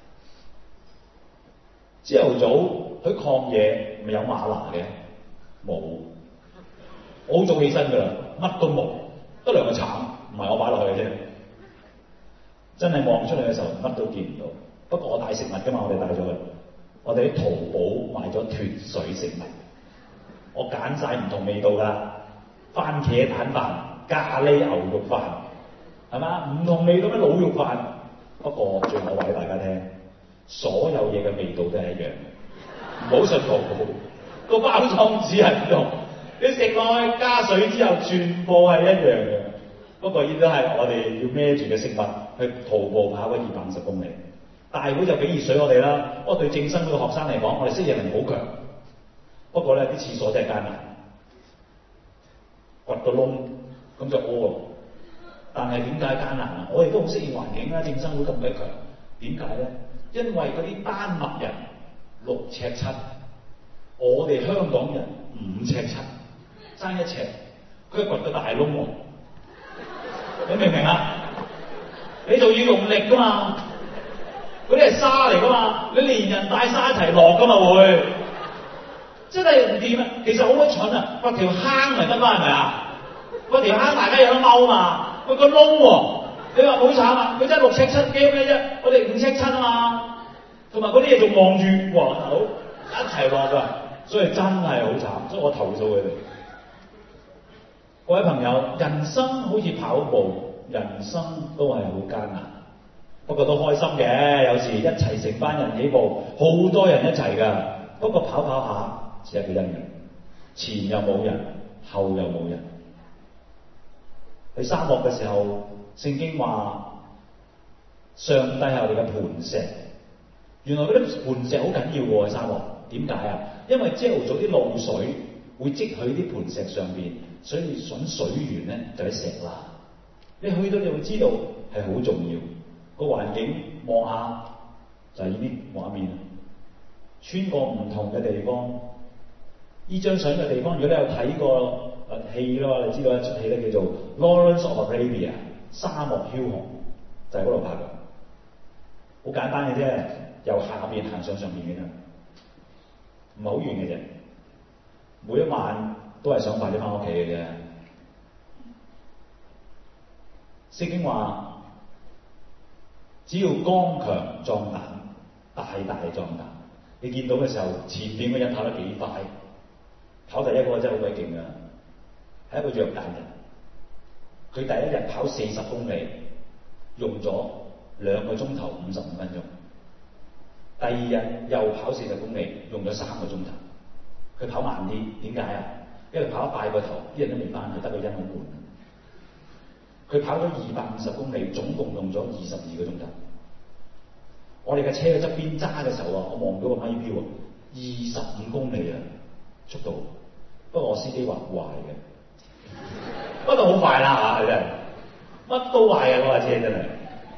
朝頭早喺曠野咪有嗎哪嘅，冇。我好早起身㗎啦，乜都冇，得兩個橙，唔係我擺落去嘅啫。真係望出嚟嘅時候，乜都見唔到。不過我帶食物㗎嘛，我哋帶咗去。我哋喺淘寶買咗脫水食物，我揀晒唔同味道㗎，番茄蛋飯、咖喱牛肉飯，係嘛？唔同味道嘅滷肉飯。不過最後話俾大家聽， 所有嘢嘅味道都係一樣嘅，唔好信圖譜，個包裝紙係唔同，你食落去加水之後，全部係一樣嘅。不過呢都係我哋要孭住嘅食物去徒步跑嗰二百五十公里。大會就俾熱水我哋啦。不過對正生會嘅學生嚟講，我哋適應力好強。不過咧啲廁所真係艱難，掘個窿咁就屙咯。但係點解艱難啊？我哋都好適應環境啦，正生會咁鬼強。點解咧？因為嗰啲丹麥人六尺七，我哋香港人五尺七，爭一尺，佢掘個大窿喎。你明唔明啊？你仲要用力噶嘛？嗰啲係沙嚟噶嘛？你連人帶沙一齊落噶嘛會？真係唔掂啊！其實好鬼蠢啊！掘條坑咪得啦，係咪啊？掘條坑大家有得踎嘛？掘個窿喎，你話好慘啊！佢真係六尺七驚咩啫？我哋五尺七啊嘛，同埋嗰啲嘢仲望住，哇！好一齊落㗎，所以真係好慘，所以我投訴佢哋。各位朋友，人生好似跑步，人生都係好艱難，不過都開心嘅。有時一齊成班人起步，好多人一齊㗎。不過跑跑下，只係一個因人，前又冇人，後又冇人。喺沙漠嘅時候，聖經話上帝係我哋嘅磐石。原來嗰啲磐石好緊要喎喺沙漠。點解啊？因為朝頭早啲露水會積喺啲磐石上邊。所以揾水源咧就喺石罅，你去到你會知道係好重要。個環境望下就係呢啲畫面，穿過唔同嘅地方。呢張相嘅地方，如果你有睇過誒戲啦，你知道一出戲咧叫做《Lawrence of Arabia》沙漠梟雄，就係嗰度拍嘅。好簡單嘅啫，由下邊行上上邊嘅啫，唔係好遠嘅啫。每一晚都係想快啲翻屋企嘅啫。聖經話，只要剛強壯膽，大大壯膽。你見到嘅時候，前面嗰人跑得幾快，跑第一個真係好鬼勁㗎，係一個約旦人。佢第一日跑四十公里，用咗兩個鐘頭五十五分鐘。第二日又跑四十公里，用咗三個鐘頭。佢跑慢啲，點解啊？因為跑一拜個頭，啲人都未翻去，得個因好悶。佢跑咗二百五十公里，總共用咗二十二個鐘頭。我哋嘅車喺側邊揸嘅時候啊，我望到個咪錶啊，二十五公里啊速度。不過我司機話壞嘅，不過好快啦嚇，真係乜都壞嘅嗰架車真係。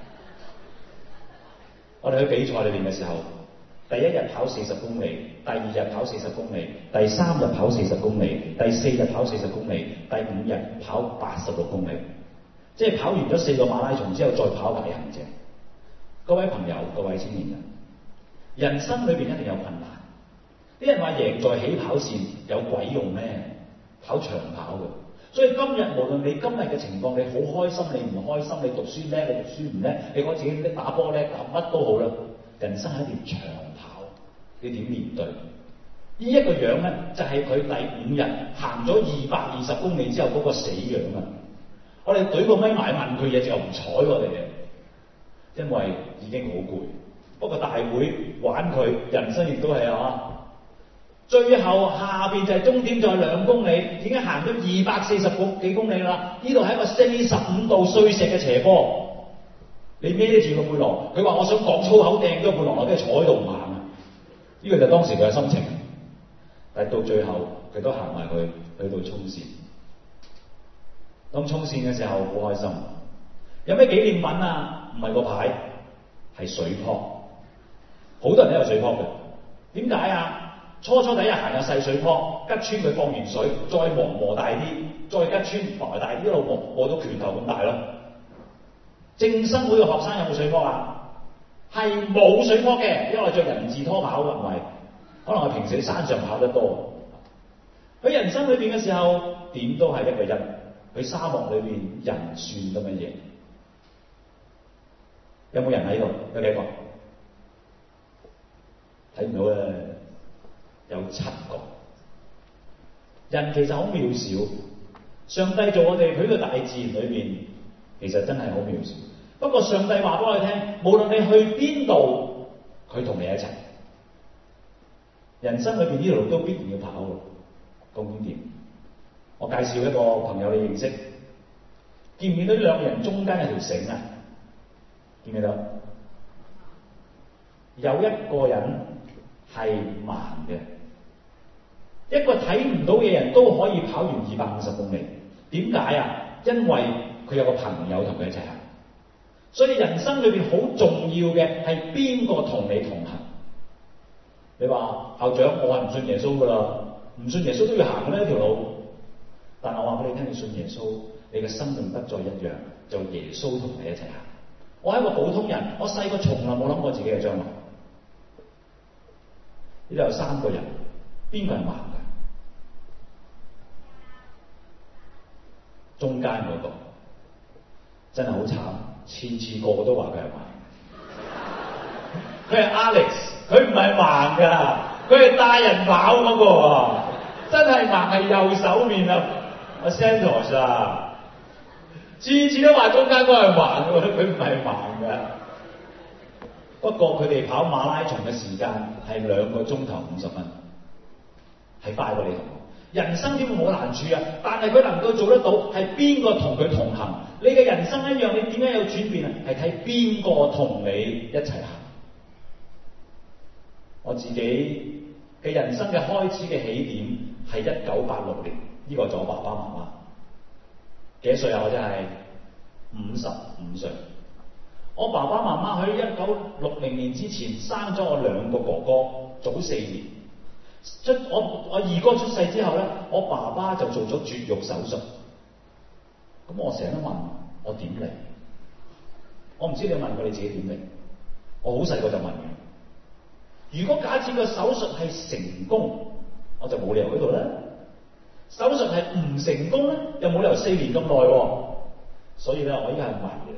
我哋去比賽裏邊嘅時候，第一日跑四十公里，第二日跑四十公里，第三日跑四十公里，第四日跑四十公里，第五日跑八十六公里，即係跑完咗四個馬拉松之後，再跑大行者。各位朋友，各位青年人，人生裏邊一定有困難。啲人話贏在起跑線，有鬼用咩？跑長跑嘅。所以今日無論你今日嘅情況，你好開心，你唔開心，你讀書叻，你讀書唔叻，你覺得自己叻打波叻，打乜都好啦。人生係一條長跑，你點面對？呢、這、一個樣咧，就係、是、佢第五日行咗二百二十公里之後嗰個死樣啊！我哋舉個咪埋問佢嘢，就唔睬我哋嘅，因為已經好攰。不過大會玩佢，人生亦都係啊！最後下邊就係終點，就係兩公里，已經行咗二百四十幾公里啦。呢度係一個四十五度碎石嘅斜坡。你孭住個背囊，佢話我想講粗口掟咗個背囊，我跟住坐喺度唔行啊！呢、這個就係當時佢嘅心情。但係到最後，佢都行埋去，去到衝線。當衝線嘅時候，好開心。有咩紀念品啊？唔係個牌，係水泡。好多人都有水泡嘅。點解啊？初初第一日行有細水泡，吉穿佢放完水，再磨磨大啲，再吉穿磨大啲，一路磨磨到拳頭咁大咯。正生會嘅學生有冇水泡啊？係冇水泡嘅，因為我着人字拖跑嘅，唔係。可能我平時喺山上跑得多。喺人生裏邊嘅時候，點都係一個人。喺沙漠裏邊，人算得乜嘢？有冇人喺度？有幾個？睇唔到咧，有七個。人其實好渺小，上帝做我哋喺個大自然裏邊，其實真係好渺小。不過上帝話俾我哋聽，無論你去邊度， 佢同你一齊。人生裏邊呢條路都必然要跑喎，究竟點？我介紹一個朋友你認識，見唔見到呢兩個人中間有條繩啊？見唔見到？有一個人係盲嘅，一個睇唔到嘅人都可以跑完二百五十公里。點解啊？因為佢有個朋友同佢一齊行。所以人生裏邊好重要嘅係邊個同你同行？你話校長，我係唔信耶穌噶啦，唔信耶穌都要行呢條路。但我話俾你聽，你信耶穌，你嘅生命不再一樣，就耶穌同你一齊行。我係一個普通人，我細個從來冇諗過自己嘅將來。呢度有三個人，邊個係盲嘅？中間嗰個真係好慘，次次個個都話佢係盲。佢係 Alex， 佢唔係盲㗎，佢係帶人跑嗰個啊！真係盲係右手面啊！阿 Santos 啊，次次都話中間嗰個係盲㗎，佢唔係盲嘅。不過佢哋跑馬拉松嘅時間係兩個鐘頭五十分，係快過你同我。人生點會冇難處啊？但係佢能夠做得到，係邊個同佢同行？你嘅人生一樣，你點解有轉變啊？係睇邊個同你一齊行。我自己嘅人生嘅開始嘅起點係一九八六年，呢、這個係我爸爸媽媽。幾多歲啊？我真係五十五歲。我爸爸媽媽喺一九六零年之前生咗我兩個哥哥，早四年。出我我二哥出世之後咧，我爸爸就做咗絕育手術。咁我成日都問我點嚟？我唔知你有問過你自己點嚟？我好細個就問嘅。如果假設個手術係成功，我就冇理由喺度啦。手術係唔成功咧，又冇理由四年咁耐喎。所以咧，我依家係迷嚟。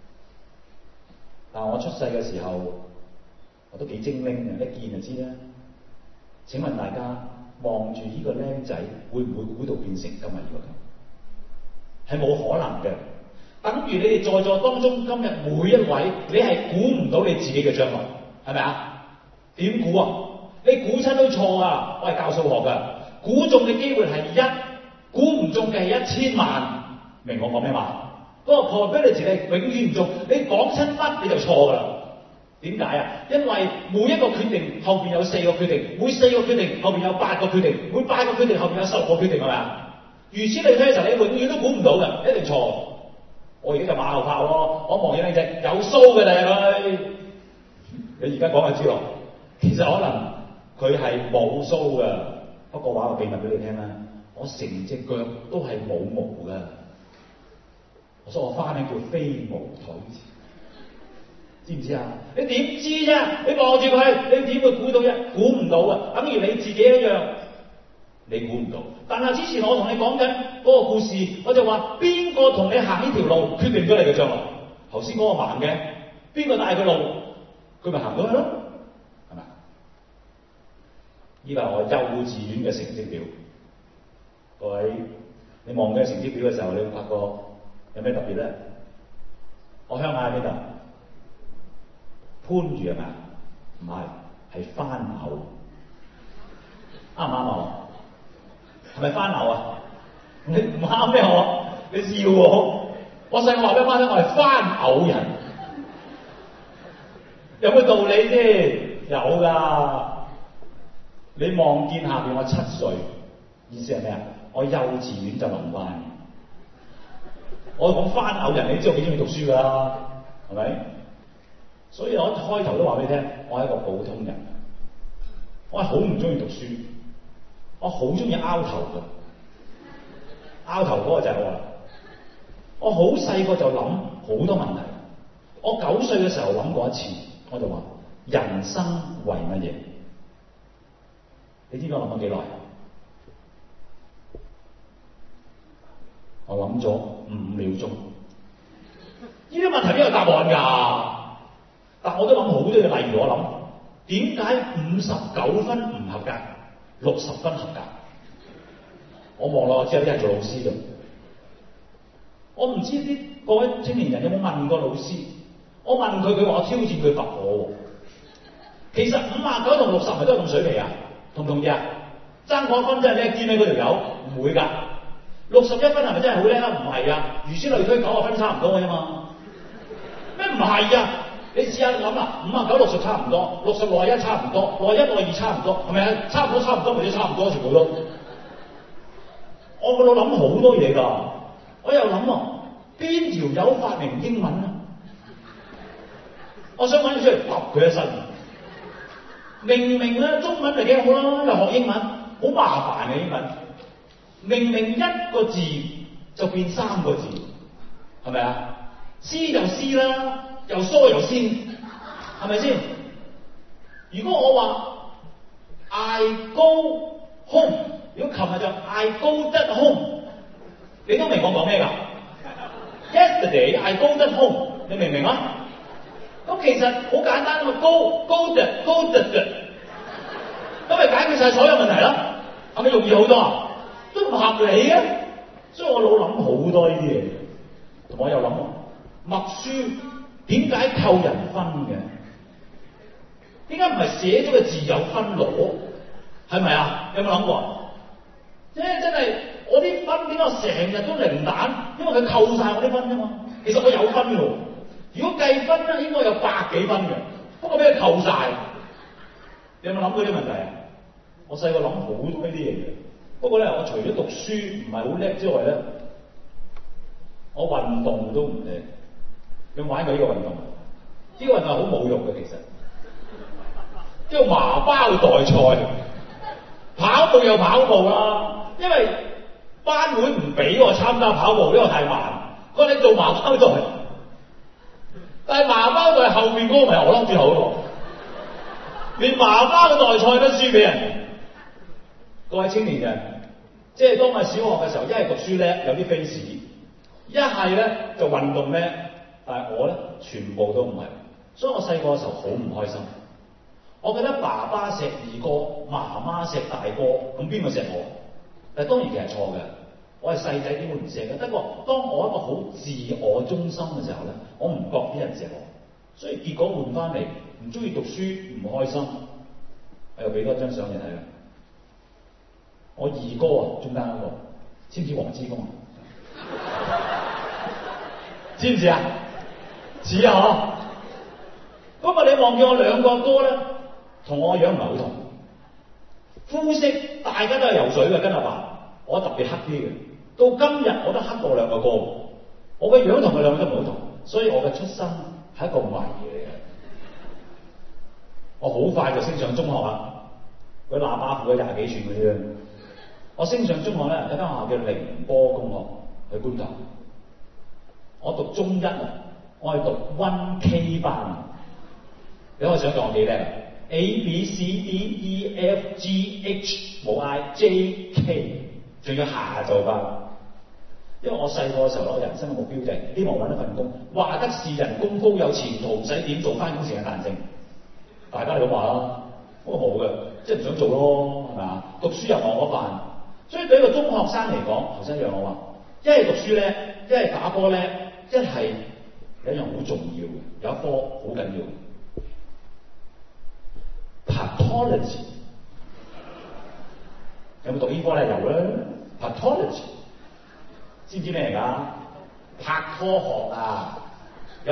但我出世嘅時候，我都幾精靈嘅，一見就知啦。請問大家望住呢個僆仔，會唔會估到變成今日呢個咁？係冇可能嘅。等於你哋在座當中，今日每一位，你係估唔到你自己嘅將來，係咪啊？點估啊？你估親都錯啊！我係教數學㗎，估中嘅機會係一，估唔中嘅係一千萬。明我講咩嘛？嗰個 probability 你永遠唔中，你講親乜你就錯㗎啦。點解啊？因為每一個決定後邊有四個決定，每四個決定後邊有八個決定，每八個決定後邊有十個決定，係咪啊？如此類推嘅時候，你永遠都估唔到嘅，一定錯。我而家就馬後炮咯，我望見你隻有鬚嘅嚟佢，你而家講就知咯。其實可能佢係冇鬚嘅，不過話個秘密俾你聽啦，我成隻腳都係冇毛嘅，所以我花名叫飛毛腿。知唔知啊？你點知啫？你望住佢，你點會估到啫？估唔到啊！等於你自己一樣，你估唔到。但係之前我同你講緊嗰個故事，我就話邊個同你行呢條路，決定咗你嘅將來。頭先嗰個盲嘅，邊個帶佢路，佢咪行咗去咯，係咪？依個係我幼稚園嘅成績表。各位，你望緊成績表嘅時候，你會發覺有咩特別咧？我鄉下喺邊度？番禺係咪？唔係，係番牛。啱唔啱啊？係咪番牛啊？你唔啱咩我？你笑我？我細個話俾翻聽，我係番牛人。有冇道理啫？有㗎。你望見下邊我七歲，意思係咩啊？我幼稚園就臨班。我講番牛人，你知我幾中意讀書㗎啦，係咪？所以我一開頭都話俾你聽，我係一個普通人，我係好唔中意讀書，我好中意拗頭嘅，拗頭嗰個就係我啦。我好細個就諗好多問題，我九歲嘅時候諗過一次，我就話人生為乜嘢？你知唔知我諗咗幾耐？我諗咗五秒鐘。呢啲問題邊有答案㗎？但我都諗好多嘅，例如我諗點解五十九分唔合格，六十分合格？我望落我知有啲係做老師嘅，我唔知啲各位青年人有冇問過老師？我問佢，佢話我挑戰佢罰我喎。 其實五十九同六十咪都係咁水皮啊？同唔同意啊？爭嗰一分真係叻啲咩？嗰條友唔會㗎。六十一分係咪真係好叻啊？唔係啊，如此類推，九十分差唔多嘅啫嘛。咩唔係啊？你試下諗啊，五十九六十差唔多，六十六十一差唔多，六十一六十二差唔多，係咪啊？差唔多差唔多，或者差唔多全部都。我個腦諗好多嘢㗎，我又諗啊，邊條友發明英文啊？我想揾佢出嚟揼佢一身。明明咧中文咪幾好啦，又學英文，好麻煩嘅英文。明明一個字就變三個字，係咪啊？詩就詩啦，又疏又仙，係咪先？如果我話 I go home， 如果琴日就 I go得 home， 你都明我講咩㗎 ？Yesterday I go得 home， 你明唔明啊？咁其實好簡單啊嘛 ，go go 的 go 的嘅，咁咪解決晒所有問題啦，係咪容易好多啊？都唔合理嘅，所以我腦諗好多呢啲嘢，同我又諗默書點解扣人分嘅？點解唔係寫咗個字有分攞？係咪啊？有冇諗過？即係真係我啲分點解我成日都零蛋？因為佢扣晒我啲分啫嘛。其實我有分嘅喎。如果計分咧，應該有百幾分嘅，不過俾佢扣晒。你有冇諗過啲問題啊？我細個諗好多呢啲嘢嘅，不過咧，我除咗讀書唔係好叻之外咧，我運動都唔叻。有冇玩過呢個運動？呢、這個運動係好侮辱嘅，其實叫麻包袋賽，跑步又跑步啦，因為班會唔俾我參加跑步，因為我太慢。佢話你做麻包袋。但係麻包袋後面嗰個咪我諗住好喎，連麻包嘅袋賽都輸俾人。各位青年人，即係當我小學嘅時候，一係讀書叻，有啲 face，一係咧就運動叻，但係我咧全部都唔係，所以我細個嘅時候好唔開心。我覺得爸爸錫二哥，媽媽錫大哥，咁邊個錫我？但係當然其實係錯嘅。我係細仔點會唔錫嘅？不過當我一個好自我中心嘅時候咧，我唔覺啲人錫我，所以結果換翻嚟唔中意讀書，唔開心。我又俾多張相你睇啦。我二哥啊，中間嗰個，知唔知黃之鋒啊？知唔知啊？似啊！不過你望見我兩個哥咧，同我樣唔係好同。膚色大家都係游水嘅，跟阿爸，我特別黑啲嘅。到今日我都黑過兩個哥，我嘅樣同佢兩個都唔好同，所以我嘅出身係一個謎嚟嘅。我好快就升上中學啦，佢喇叭褲咗廿幾寸嗰啲。我升上中學咧，一間學校叫寧波公學，去觀塘。我讀中一啊，我係讀 one K 班，你可以想象我幾叻啊 ？A B C D E F G H 冇 I J K， 仲要下晝班。因為我細個嘅時候，我人生嘅目標就係希望揾一份工，話得是人工高有前途，唔使點做翻工時間彈性。大家你都話啦，不過冇嘅，即係唔想做咯，係咪啊？讀書又餓嗰飯，所以對一個中學生嚟講，頭先一樣我話，一係讀書叻，一係打波叻，一係有一樣好重要嘅，有一科好緊要 ，pathology。有冇讀呢科咧？有啦 ，pathology。知唔知咩嚟㗎？拍科學啊，有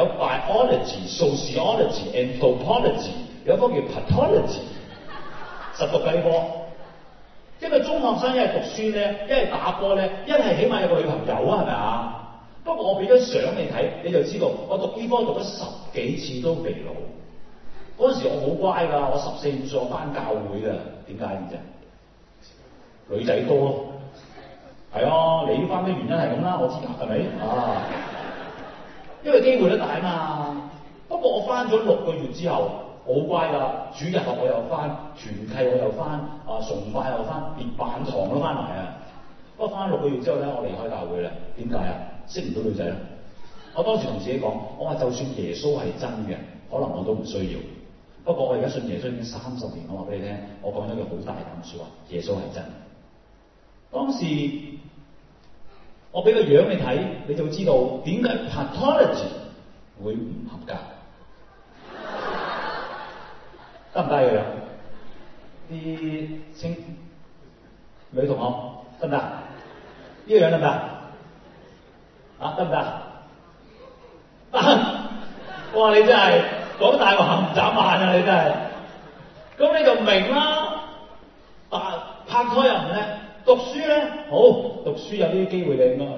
biology、sociology、anthropology， 有一科叫 pathology， 實讀嘅呢科。一個中學生一係讀書咧，一係打波咧，一係起碼有個女朋友啊，係咪啊？不過我俾咗相你睇，你就知道我讀呢科讀咗十幾次都未老。嗰陣時我好乖㗎，我十四五歲我返教會㗎，點解嘅啫？女仔多咯。係啊，你翻咩原因係咁啦？我知㗎，係咪啊？因為機會都大啊嘛。不過我翻咗六個月之後，我好乖㗎，主日學我又翻，團契我又翻，啊崇拜又翻，連辦堂都翻埋啊。不過翻六個月之後咧，我離開教會啦。點解啊？識唔到女仔啦。我當時同自己講，我話就算耶穌係真嘅，可能我都唔需要。不過我而家信耶穌已經三十年，我話俾你聽，我講咗句好大膽説話，耶穌係真。當時我俾個樣你睇，你就知道點解 pathology 會唔合格。 得唔得嘅樣？啲青女同學得唔得？呢個樣得唔得？啊，得唔得？得！哇！你真係講大話唔眨眼啊！你真係，咁你就明啦。但拍拖又唔叻，讀書咧好，讀書有啲機會嘅應該。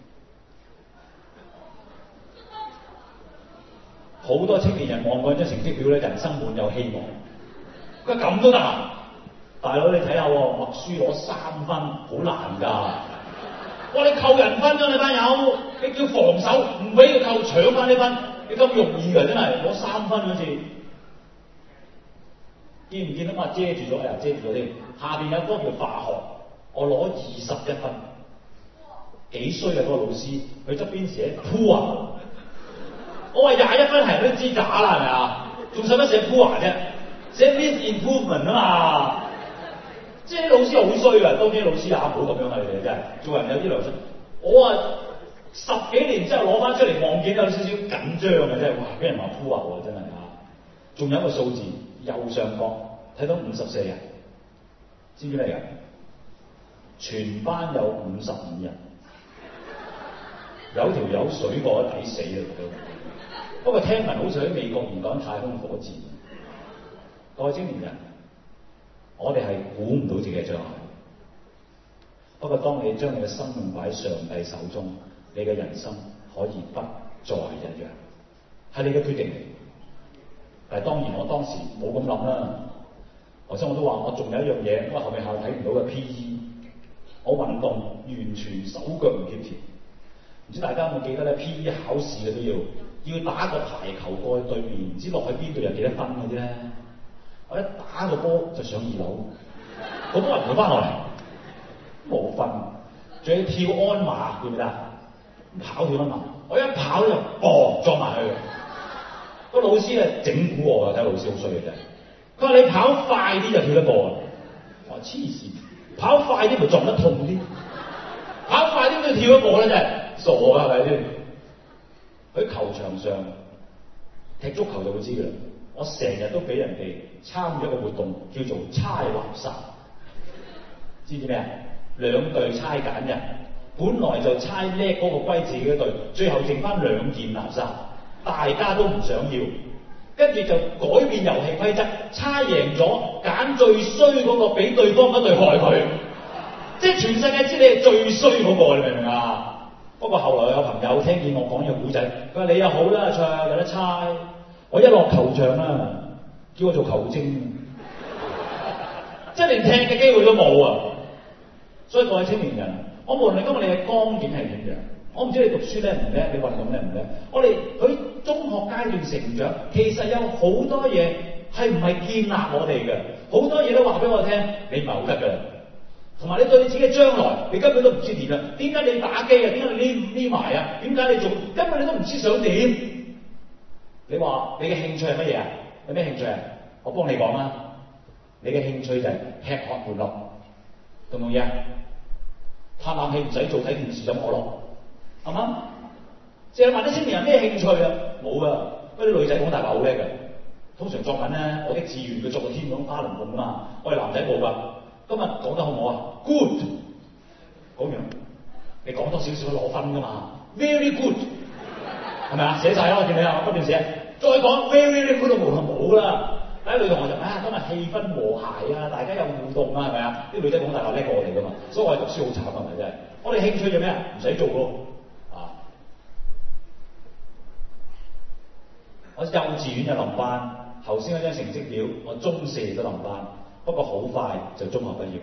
好多青年人望過張成績表咧，人生滿有希望。佢話咁都得啊！大佬你睇下喎，默書攞三分，好難㗎。哇！你扣人分㗎你班友，你叫防守唔俾佢扣，搶翻呢分，你咁容易㗎真係攞三分好似。見唔見到我遮住咗？哎呀，遮住咗添。下邊有科叫化學，我攞二十一分，幾衰啊！嗰個老師佢側邊寫 poor， 我話廿一分係人都知假啦，係咪啊？仲使乜寫 poor 啫？寫 miss improvement 啊嘛！即係啲老師好衰啊！當啲老師啊，唔好咁樣啊！你哋真係做人有啲良心。我啊十幾年之後攞翻出嚟望見有少少緊張啊！真係哇，俾人話 poor 喎，真係啊！仲有一個數字。右上角睇到五十四人，知唔知咩嚟㗎？全班有五十五人，有條友水過抵死啦！不過聽聞好似喺美國研究太空火箭。各位青年人，我哋係估唔到自己嘅將來。不過當你將你嘅生命擺喺上帝手中，你嘅人生可以不再一樣，係你嘅決定嚟。但係當然，我當時冇咁諗啦。頭先我都話，我仲有一樣嘢，因為後面校睇唔到嘅 P E， 我運動完全手腳唔協調。唔知大家有冇記得咧 ？P E 考試嘅都要要打個排球過去對面，唔知落去邊度有幾多分嗰啲咧？我一打個波就上二樓，好多人唔會翻落嚟，冇分。仲要跳鞍馬，記唔記得？跑跳鞍馬，我一跑就嘣撞埋去。個老師啊整蠱我啊！睇老師好衰嘅啫。佢話你跑快啲就跳得過。我話黐線，跑快啲咪撞得痛啲，跑快啲都跳得過咧，真係傻㗎係咪先？喺球場上踢足球就會知㗎啦。我成日都俾人哋參與一個活動，叫做猜垃圾。知唔知咩啊？兩隊猜揀人，本來就猜叻嗰個歸自己嘅隊，最後剩翻兩件垃圾。大家都唔想要，跟住就改變遊戲規則，猜贏咗揀最衰嗰個，俾對方嗰隊害佢。即係全世界知你係最衰嗰個，你明唔明啊？不過後來有朋友聽見我講呢個古仔，佢話你又好啦，阿卓有得猜。我一落球場啊，叫我做球證，即係連踢嘅機會都冇啊！所以各位青年人，我無論你今日你嘅光景係點樣。我唔知你讀書叻唔叻，你運動叻唔叻？我哋喺中學階段成長，其實有好多嘢係唔係建立我哋嘅，好多嘢都話俾我聽，你唔係好得㗎啦。同埋你對你自己嘅將來，你根本都唔知點啦。點解你打機啊？點解你匿匿埋啊？點解你做？根本你都唔知想點。你話你嘅興趣係乜嘢啊？有咩興趣啊？我幫你講啦。你嘅興趣就係吃喝玩樂，同唔同意啊？嘆冷氣唔使做，睇電視就可樂。係嘛？淨係問啲青年人咩興趣啊？冇噶，嗰啲女仔講大話好叻嘅。通常作文咧，我啲志願佢作個天空花輪夢啊嘛。我哋男仔冇噶。今日講得好唔好啊 ？Good， 講完，你講多少少攞分噶嘛 ？Very good， 係咪啊？寫晒啦，我見你啊，不斷寫。再講 very very good 都冇冇啦。啲女同學就啊，今日氣氛和諧啊，大家有互動啊，係咪啊？啲女仔講大話叻過我哋噶嘛，所以我哋讀書好慘啊，係咪真係？我哋興趣做咩啊？唔使做咯。我幼稚園就臨班，頭先嗰張成績表，我中四都臨班，不過好快就中學畢業。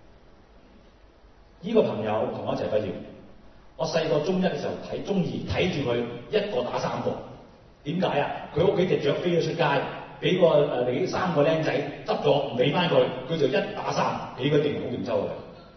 呢、這個朋友同我一齊畢業，我細個中一嘅時候睇中二，睇住佢一個打三個。點解啊？佢屋企隻雀飛咗出街，俾個誒你、呃、三個僆仔執咗，唔俾翻佢，佢就一打三，幾個勁好勁抽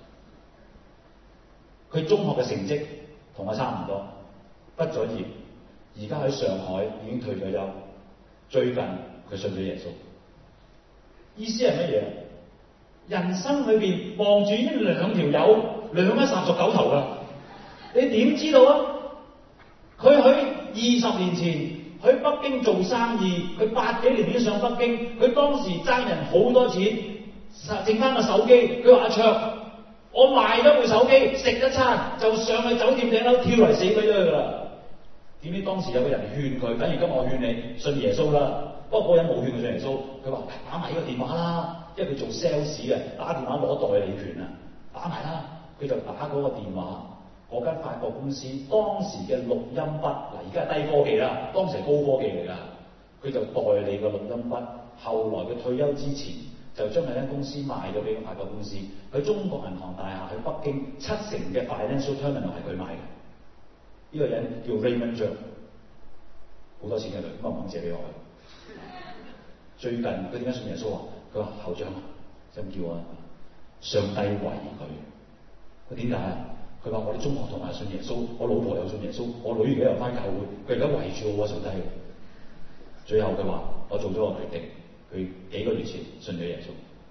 嘅。佢中學嘅成績同我差唔多，畢咗業。而家喺上海已經退咗休，最近佢信咗耶穌。意思係乜嘢？人生裏邊望住呢兩條友，兩一霎熟九頭㗎，你點知道啊？佢喺二十年前去北京做生意，佢八幾年已經上北京，佢當時爭人好多錢，剩翻個手機，佢話阿卓，我賣咗部手機，食一餐就上去酒店頂樓跳嚟死鬼咗佢啦。點知當時有個人勸佢，等於今日我勸你信耶穌啦。不過嗰人冇勸佢信耶穌，佢話打埋呢個電話啦，因為佢做 sales 嘅，打電話攞代理權啊，打埋啦。佢就打嗰個電話。嗰間法國公司當時嘅錄音筆，嗱而家係低科技啦，當時係高科技嚟㗎。佢就代理個錄音筆，後來佢退休之前就將嗰間公司賣咗俾個法國公司。佢中國銀行大廈喺北京七成嘅 financial terminal 係佢買嘅。呢、這個人叫 Raymond Zhang，好多錢嘅佢，咁唔肯借俾我去。最近佢點解信耶穌啊？佢話校長就咁叫我，上帝為佢。佢點解啊？佢話我啲中學同學信耶穌，我老婆又信耶穌，我女而家又翻教會，佢而家圍住我啊上帝。最後佢話我做咗個決定，佢幾個月前信咗耶穌。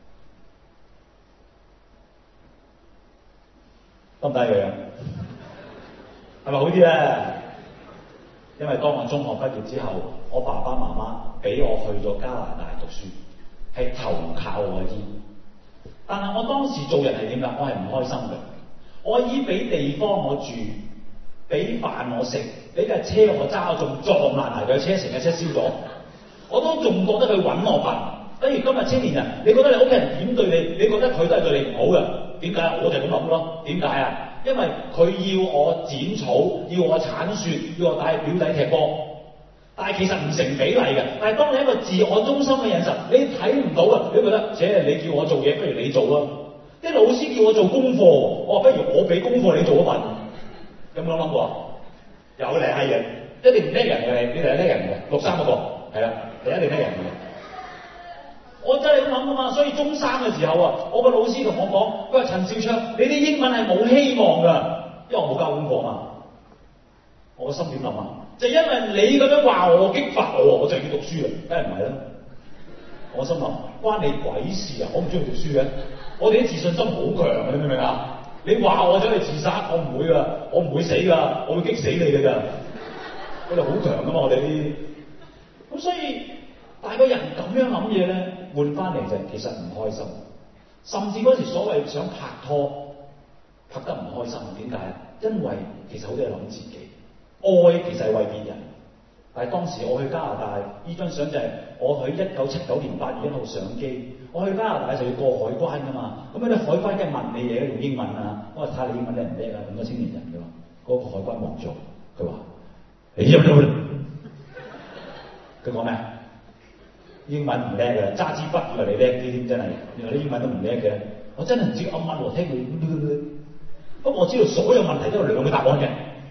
得唔得嘅樣？係咪好啲咧？因為當我中學畢業之後，我爸爸媽媽俾我去咗加拿大讀書，係投靠我嘅。但係我當時做人係點㗎？我係唔開心嘅。我已俾地方我住，俾飯我食，俾架車我揸，我仲撞爛埋佢車，成架車燒咗，我都仲覺得佢揾我笨。等於今日青年人，你覺得你屋企人點對你，你覺得佢都係對你唔好嘅。點解？我就咁諗咯。點解啊？因為佢要我剪草，要我鏟雪，要我帶表弟踢波，但係其實唔成比例嘅。但係當你一個自我中心嘅人時，你睇唔到啊！你覺得，且你叫我做嘢，不如你做咯。啲老師叫我做功課，我話不如我俾功課你做一份，有冇諗過？有嚟係人，一定唔叻人嘅你，你哋係叻人嘅，六三嗰個係啦，你一定叻人嘅。我真係咁諗噶嘛，所以中三嘅時候啊，我個老師同我講，佢話陳兆昌，你啲英文係冇希望㗎，因為我冇交功課嘛。我個心點諗啊？就因為你咁樣話我激發我，我就要讀書啦，梗係唔係啦？我心諗關你鬼事啊！我唔中意讀書嘅。我哋啲自信心好強嘅，你明唔明啊？你話我走去自殺，我唔會噶，我唔會死噶，我會激死你嘅咋。我哋好強噶嘛，我哋啲。咁所以，但係個人咁樣諗嘢咧，換翻嚟就其實唔開心。甚至嗰時所謂想拍拖，拍得唔開心，點解？因為其實好多嘢諗自己，愛其實係為別人。但係當時我去加拿大，呢張相就係我喺一九七九年八月一號上機，我去加拿大就要過海關㗎嘛。咁嗰啲海關梗係問你嘢，用英文啊。我話睇下你英文叻唔叻啊？咁多青年人㗎嘛。嗰、那個海關望咗，佢話：你入到去。佢講咩？英文唔叻嘅，揸支筆以為你叻啲添，真係。原來啲英文都唔叻嘅。我真係唔知噏乜喎，聽佢。不過我知道所有問題都有兩個答案嘅。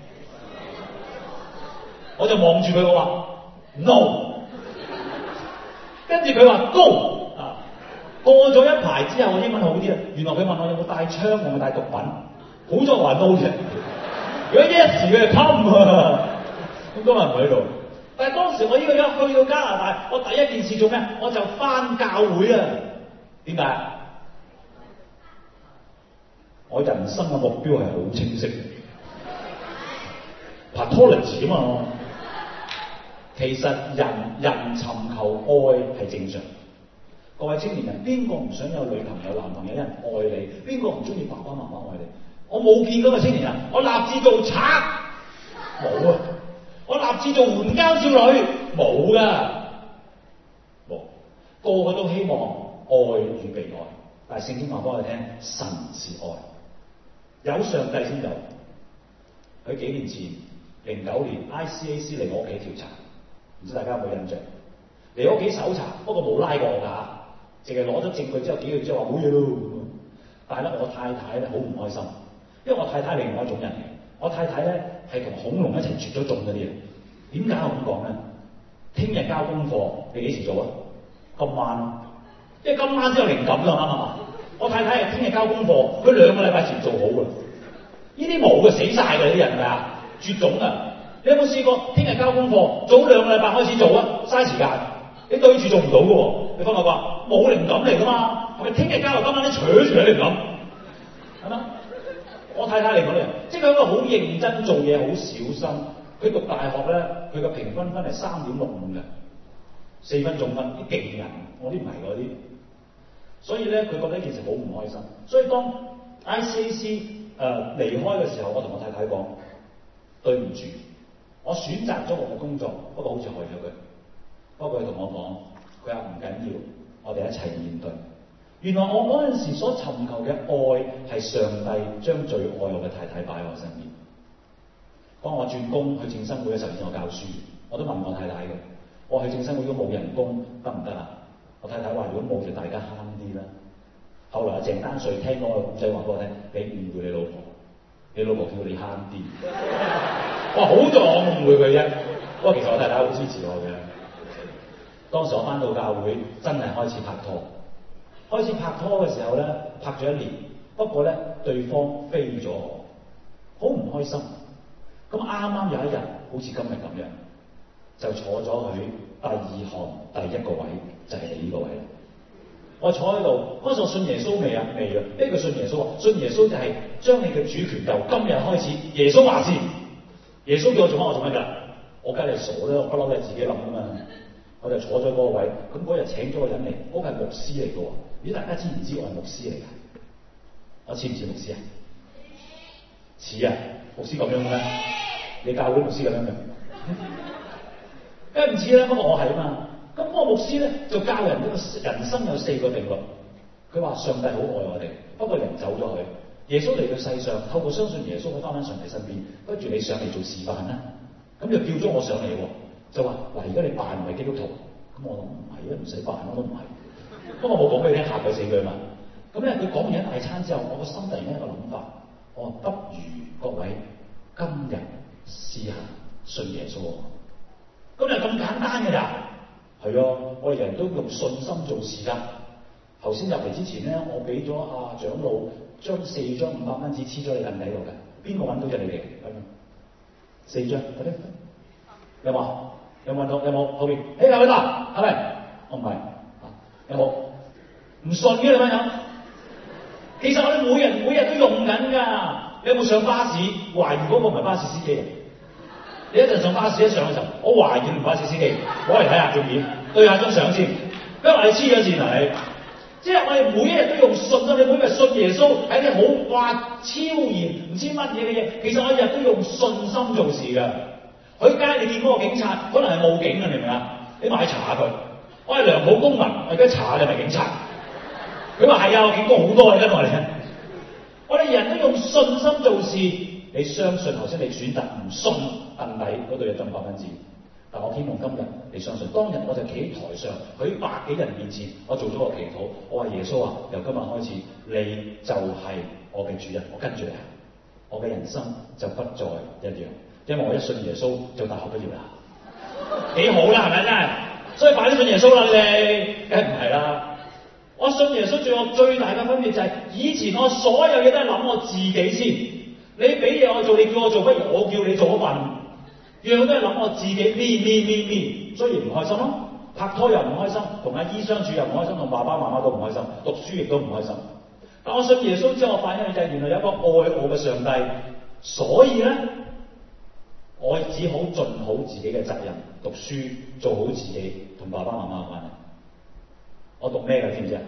我就望住佢，我話 no， 跟住佢話 go 啊。過咗一排之後，我英文好啲啦。原來佢問我有冇帶槍，有冇帶毒品，好在話 no 啫。如果 yes 佢就 come 啊，咁今日唔喺度。但係當時我呢個一去到加拿大，我第一件事做咩？我就返教會啊。點解？我人生嘅目標係好清晰嘅，拍拖嚟似啊嘛。其實人人尋求愛係正常。各位青年人，邊個唔想有女朋友、男朋友有人愛你？邊個唔中意爸爸媽媽愛你？我冇見過個青年人，我立志做賊，冇啊！我立志做援交少女，冇噶，冇。個個都希望愛與被愛，但係聖經話俾我哋聽，神是愛，有上帝先有。喺幾年前，零九年 I C A C 嚟我屋企調查。唔知大家有冇印象？嚟我屋企搜查，不過冇拉過我㗎，淨係攞咗證據之後幾個月之後話冇嘢咯。但係咧，我太太咧好唔開心，因為我太太係另外一種人嘅。我太太咧係同恐龍一齊絕咗種嗰啲人。點解我咁講咧？聽日交功課，你幾時做啊？今晚咯，因為今晚先有靈感㗎，啱唔啱？我太太係聽日交功課，佢兩個禮拜前做好㗎。呢啲冇嘅，死晒㗎啲人係咪啊？絕種啊！你有冇試過聽日交功課，早兩個禮拜開始做啊？嘥時間，你對住做唔到嘅喎。你翻嚟話冇靈感嚟㗎嘛？係咪聽日交流今晚啲扯住啲靈感？係嘛？我太太嚟講咧，即係佢一個好認真做嘢，好小心， 佢讀大學咧，佢嘅平均分係三點六五嘅，四分總分，啲勁人，我啲唔係嗰啲。所以咧，佢覺得呢件事好唔開心。所以當 I C A C 誒、呃、離開嘅時候，我同我太太講：對唔住，我選擇咗我嘅工作，不過好似害咗佢。不過佢同我講，佢話唔緊要，我哋一齊面對。原來我嗰陣時所尋求嘅愛係上帝將最愛我嘅太太擺喺我身邊。當我轉工去正生會嘅時候，我教書，我都問我太太嘅：我去正生會如果冇人工得唔得啊？我太太話：如果冇就大家慳啲啦。後來阿鄭丹瑞聽嗰個古仔話俾我聽，你誤會你老婆，你老婆叫你慳啲。我話好在我誤會佢啫。不過其實我太太好支持我嘅。當時我翻到教會，真係開始拍拖。開始拍拖嘅時候咧，拍咗一年，不過咧對方飛咗我，好唔開心。咁啱啱有一日，好似今日咁樣，就坐咗去第二行第一個位，就係你呢個位啦。我坐喺度，嗰時我信耶穌未啊？未啊！咩叫信耶穌啊？信耶穌就係將你嘅主權由今日開始，耶穌話事。耶穌叫我做乜，我做乜㗎？我梗係傻啦，我不嬲都係自己諗㗎嘛。我就坐咗嗰個位，咁嗰日請咗個人嚟，嗰、嗰個係牧師嚟㗎喎。咦，大家知唔知我係牧師嚟㗎？我似唔似牧師啊？似啊！牧師咁樣嘅咩？你教會牧師咁樣嘅？梗係唔似啦，不過我係啊嘛。咁嗰個牧師咧就教人呢個人生有四個定律。佢話上帝好愛我哋，不過人走咗去，耶穌嚟到世上，透過相信耶穌，佢翻返上帝身邊，不如你上嚟做示範啦。咁就叫咗我上嚟喎，就話嗱，而家你扮唔係基督徒，咁我諗唔係啊，唔使扮，我都唔係。不過我冇講俾你聽，嚇佢死佢嘛。咁咧佢講完一大餐之後，我個心突然間一個諗法，我話不如各位今日試下信耶穌。咁就咁簡單嘅咋？係啊，我哋人都用信心做事㗎。頭先入嚟之前咧，我俾咗阿長老將四張五百蚊紙黐咗你凳底度嘅，邊個揾到就你哋？四張，嗰啲有冇？有冇揾到？有冇後邊？誒有喺度，係咪？我唔係，有冇？唔信嘅你朋友，其實我哋每人每日都用緊㗎。你有冇上巴士？懷疑嗰個唔係巴士司機啊？你一陣上巴士一上嘅時候，我懷疑唔係巴士司機，我嚟睇下照片，對下張相先。因為你黐咗線啊你！即係我哋每一日都用信啊！你每日信耶穌係啲好話超然唔知乜嘢嘅嘢，其實我日日都用信心做事㗎。去街你見嗰個警察，可能係武警啊，明唔明啊？你咪去查下佢。我係良好公民，我而家查下你係咪警察？佢話係啊，我警告好多嘅跟我哋。我哋人都用信心做事，你相信頭先你選擇唔信凳底嗰度有張百分之。但我希望今日你相信，當日我就企喺台上，喺百幾人面前，我做咗個祈禱，我話耶穌啊，由今日開始，你就係我嘅主人，我跟住你，我嘅人生就不再一樣，因為我一信耶穌就大學畢業啦，幾好啦，係咪真係？所以快啲信耶穌啦，你哋梗係唔係啦？我信耶穌對我最大嘅分別就係，以前我所有嘢都係諗我自己先，你俾嘢我做，你叫我做，不如我叫你做一份。樣樣都係諗我自己，咪咪咪咪，所以唔開心咯。拍拖又唔開心，同阿姨相處又唔開心，同爸爸媽媽都唔開心，讀書亦都唔開心。但我信耶穌之後，我發現就係原來有一個愛我嘅上帝，所以咧，我只好盡好自己嘅責任，讀書做好自己，同爸爸媽媽嘅關係。我讀咩嘅知唔知啊？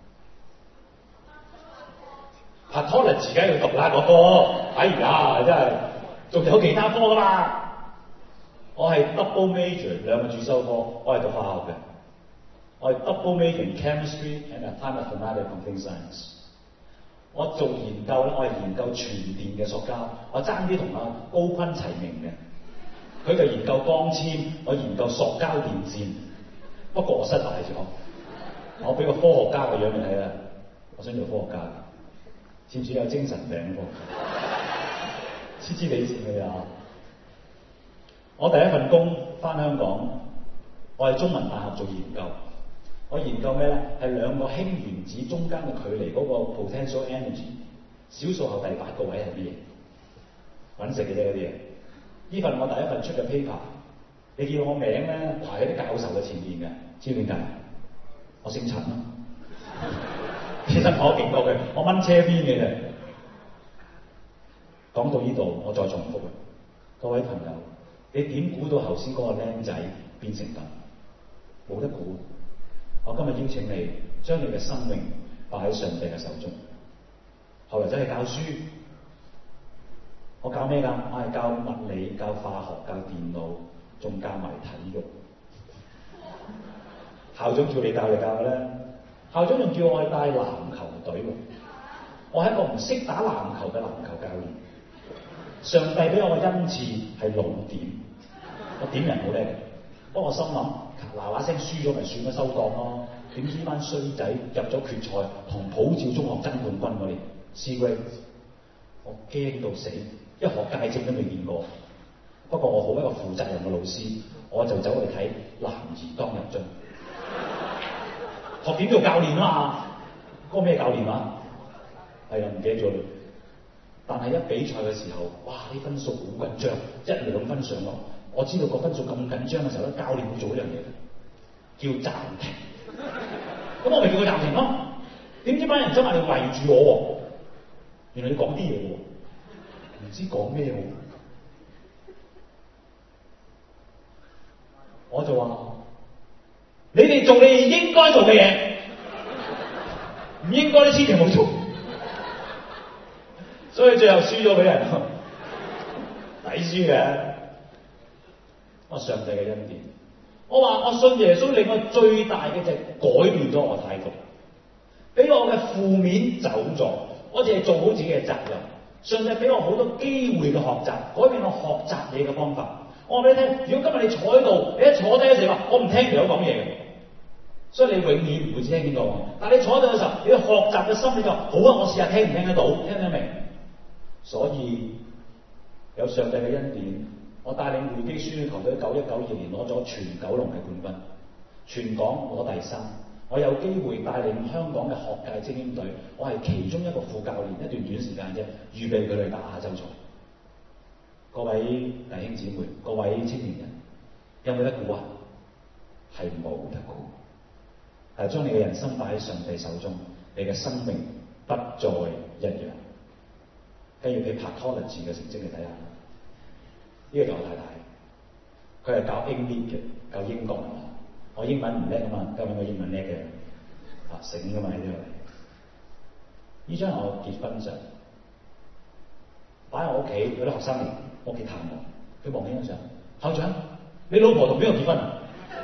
拍拖嚟自己去讀啦嗰科，哎呀真係，仲有其他科噶嘛？我係 double major 兩個主修科，我係讀化學嘅。我係 double major in chemistry and a time mathematics and computer science。我做研究咧，我係研究傳電嘅塑膠，我爭啲同阿高錕齊名嘅。佢就研究光纖，我研究塑膠電線。不過我失敗咗，我俾個科學家嘅樣你睇啦。我想做科學家，似唔似有精神病喎？黐黐地線嘅呀！我第一份工返香港，我係中文大學做研究。我研究咩咧？係兩個氫原子中間嘅距離嗰個 potential energy， 小數後第八個位係啲嘢，揾食嘅啫嗰啲嘢。呢份我第一份出嘅 paper， 你見到我名咧排喺啲教授嘅前面嘅，知唔知點解？我姓陳咯。其實我勁過佢，我掹車邊嘅啫。講到呢度，我再重複啦，各位朋友。 你點估到頭先嗰個僆仔變成咁？冇得估。我今日邀請你將你嘅生命擺喺上帝嘅手中。後來走去教書，我教咩㗎？我係教物理、教化學、教電腦，仲教埋體育。校長叫你教就教嘅咧，校長仲叫我去帶籃球隊喎。我係一個唔識打籃球嘅籃球教練。上帝俾我嘅恩賜係老點，我點人好叻。不過我心諗嗱嗱聲輸咗咪算啦，收檔咯。點知班衰仔入咗決賽，同普照中學爭冠軍嗰年 C grade， 我驚到死，一學界證都未見過。不過我好一個負責任嘅老師，我就走去睇男兒當入樽。學點做教練啊嘛？嗰個咩教練啊？係啊，唔記得咗啦。但係一比賽嘅時候，哇！啲分數好緊張，一兩分上落。我知道個分數咁緊張嘅時候咧，教練會做一樣嘢，叫暫停。咁我咪叫佢暫停咯。點知班人走埋嚟圍住我喎？原來你講啲嘢喎，唔知講咩喎。我就話：你哋做你哋應該做嘅嘢，唔應該啲千祈冇做。所以最後輸咗俾人，抵輸嘅。我上帝嘅恩典，我話我信耶穌令我最大嘅就係改變咗我態度，俾我嘅負面走咗，我淨係做好自己嘅責任。上帝俾我好多機會嘅學習，改變我學習嘢嘅方法。我話俾你聽，如果今日你坐喺度，你一坐低嘅時候，我唔聽條友講嘢嘅，所以你永遠唔會聽邊個。但係你坐喺度嘅時候，你要學習嘅心理就好啊，我試下聽唔聽得到，聽得明。所以有上帝嘅恩典，我帶領匯基書院球隊九一九二年攞咗全九龍嘅冠軍，全港攞第三。我有機會帶領香港嘅學界精英隊，我係其中一個副教練，一段短時間啫，預備佢哋打亞洲賽。各位弟兄姊妹，各位青年人，有冇得估啊？係冇得估。係將你嘅人生擺喺上帝手中，你嘅生命不再一樣。跟住你拍拖字嘅成績嚟睇下，呢個就我太太，佢係教英聯嘅，教英國啊。我英文唔叻啊嘛，今日我英文叻嘅，啊醒噶嘛呢啲嚟。呢張係我結婚相，擺喺我屋企，有啲學生嚟屋企探我，佢望呢張相，校長，你老婆同邊個結婚啊？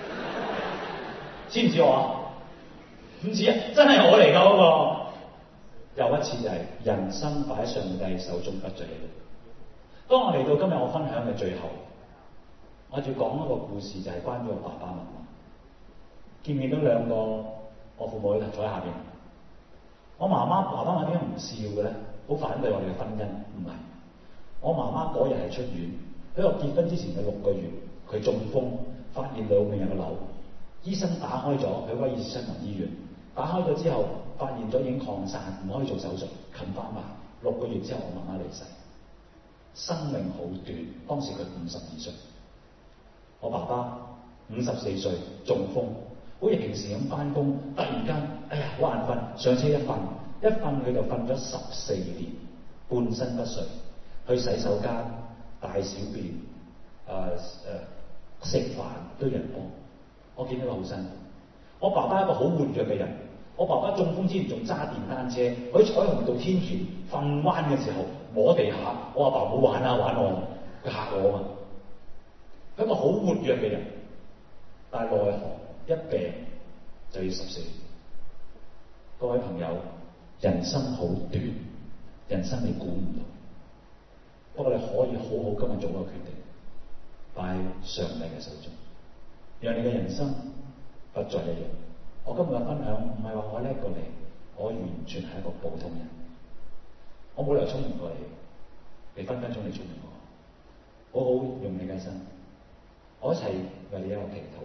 知唔知我啊？唔知啊，真係我嚟㗎嗰個。又一次就係人生擺喺上帝手中不再一樣。當我嚟到今日我分享嘅最後，我要講一個故事，就係關於我爸爸媽媽。見唔見到兩個我父母坐喺下邊？我媽媽爸爸媽媽點解唔笑嘅咧？好反對我哋嘅婚姻，唔係。我媽媽嗰日係出院，喺我結婚之前嘅六個月，佢中風，發現腦面有個瘤，醫生打開咗，喺威爾斯親王醫院打開咗之後，發現咗已經擴散，唔可以做手術，冚翻埋。六個月之後，我媽媽離世，生命好短。當時佢五十二歲，我爸爸五十四歲中風，好似平時咁翻工，突然間，哎呀好眼瞓，上車一瞓，一瞓佢就瞓咗十四年，半身不遂，去洗手間大小便，誒、呃、誒食飯都有人幫，我見到佢好辛苦。我爸爸係一個好活躍嘅人，我爸爸中風之前仲揸電單車，喺彩虹道天橋瞓彎嘅時候摸地下，我阿爸唔好玩啊玩我，佢嚇我啊嘛。佢一個好活躍嘅人，但係奈何一病就要十四年。各位朋友，人生好短，人生你估唔到。不過你可以好好今日做個決定，擺喺上帝嘅手中，讓你嘅人生不再一樣。我今日嘅分享唔係話我叻過你，我完全係一個普通人，我冇理由聰明過你，你分分鐘你聰明過我，好好用你嘅一生，我一齊為你一個祈禱。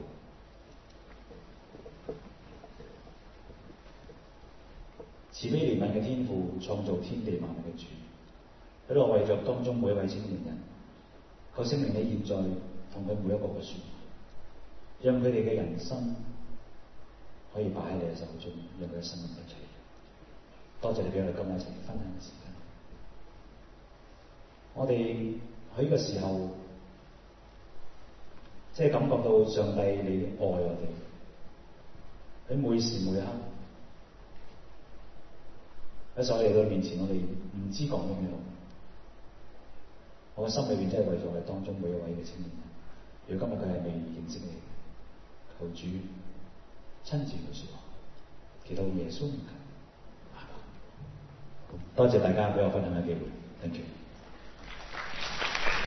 慈悲憐憫嘅天父，創造天地萬物嘅主，喺度為着當中每一位青年人，求聖靈你現在同佢每一個嘅說話，讓佢哋嘅人生可以擺喺你嘅手中，讓佢嘅生命不隨。多謝你俾我哋今日一齊分享嘅時間。我哋喺呢個時候即係感覺到上帝你愛我哋喺每時每刻。喺所有嚟到面前，我哋唔知講乜嘢好。我嘅心裏邊真係為咗我哋當中每一位嘅青年人，如果今日佢係未認識你，求主親自去說話，祈禱耶穌名求。多謝大家俾我分享嘅機會 ，thank you。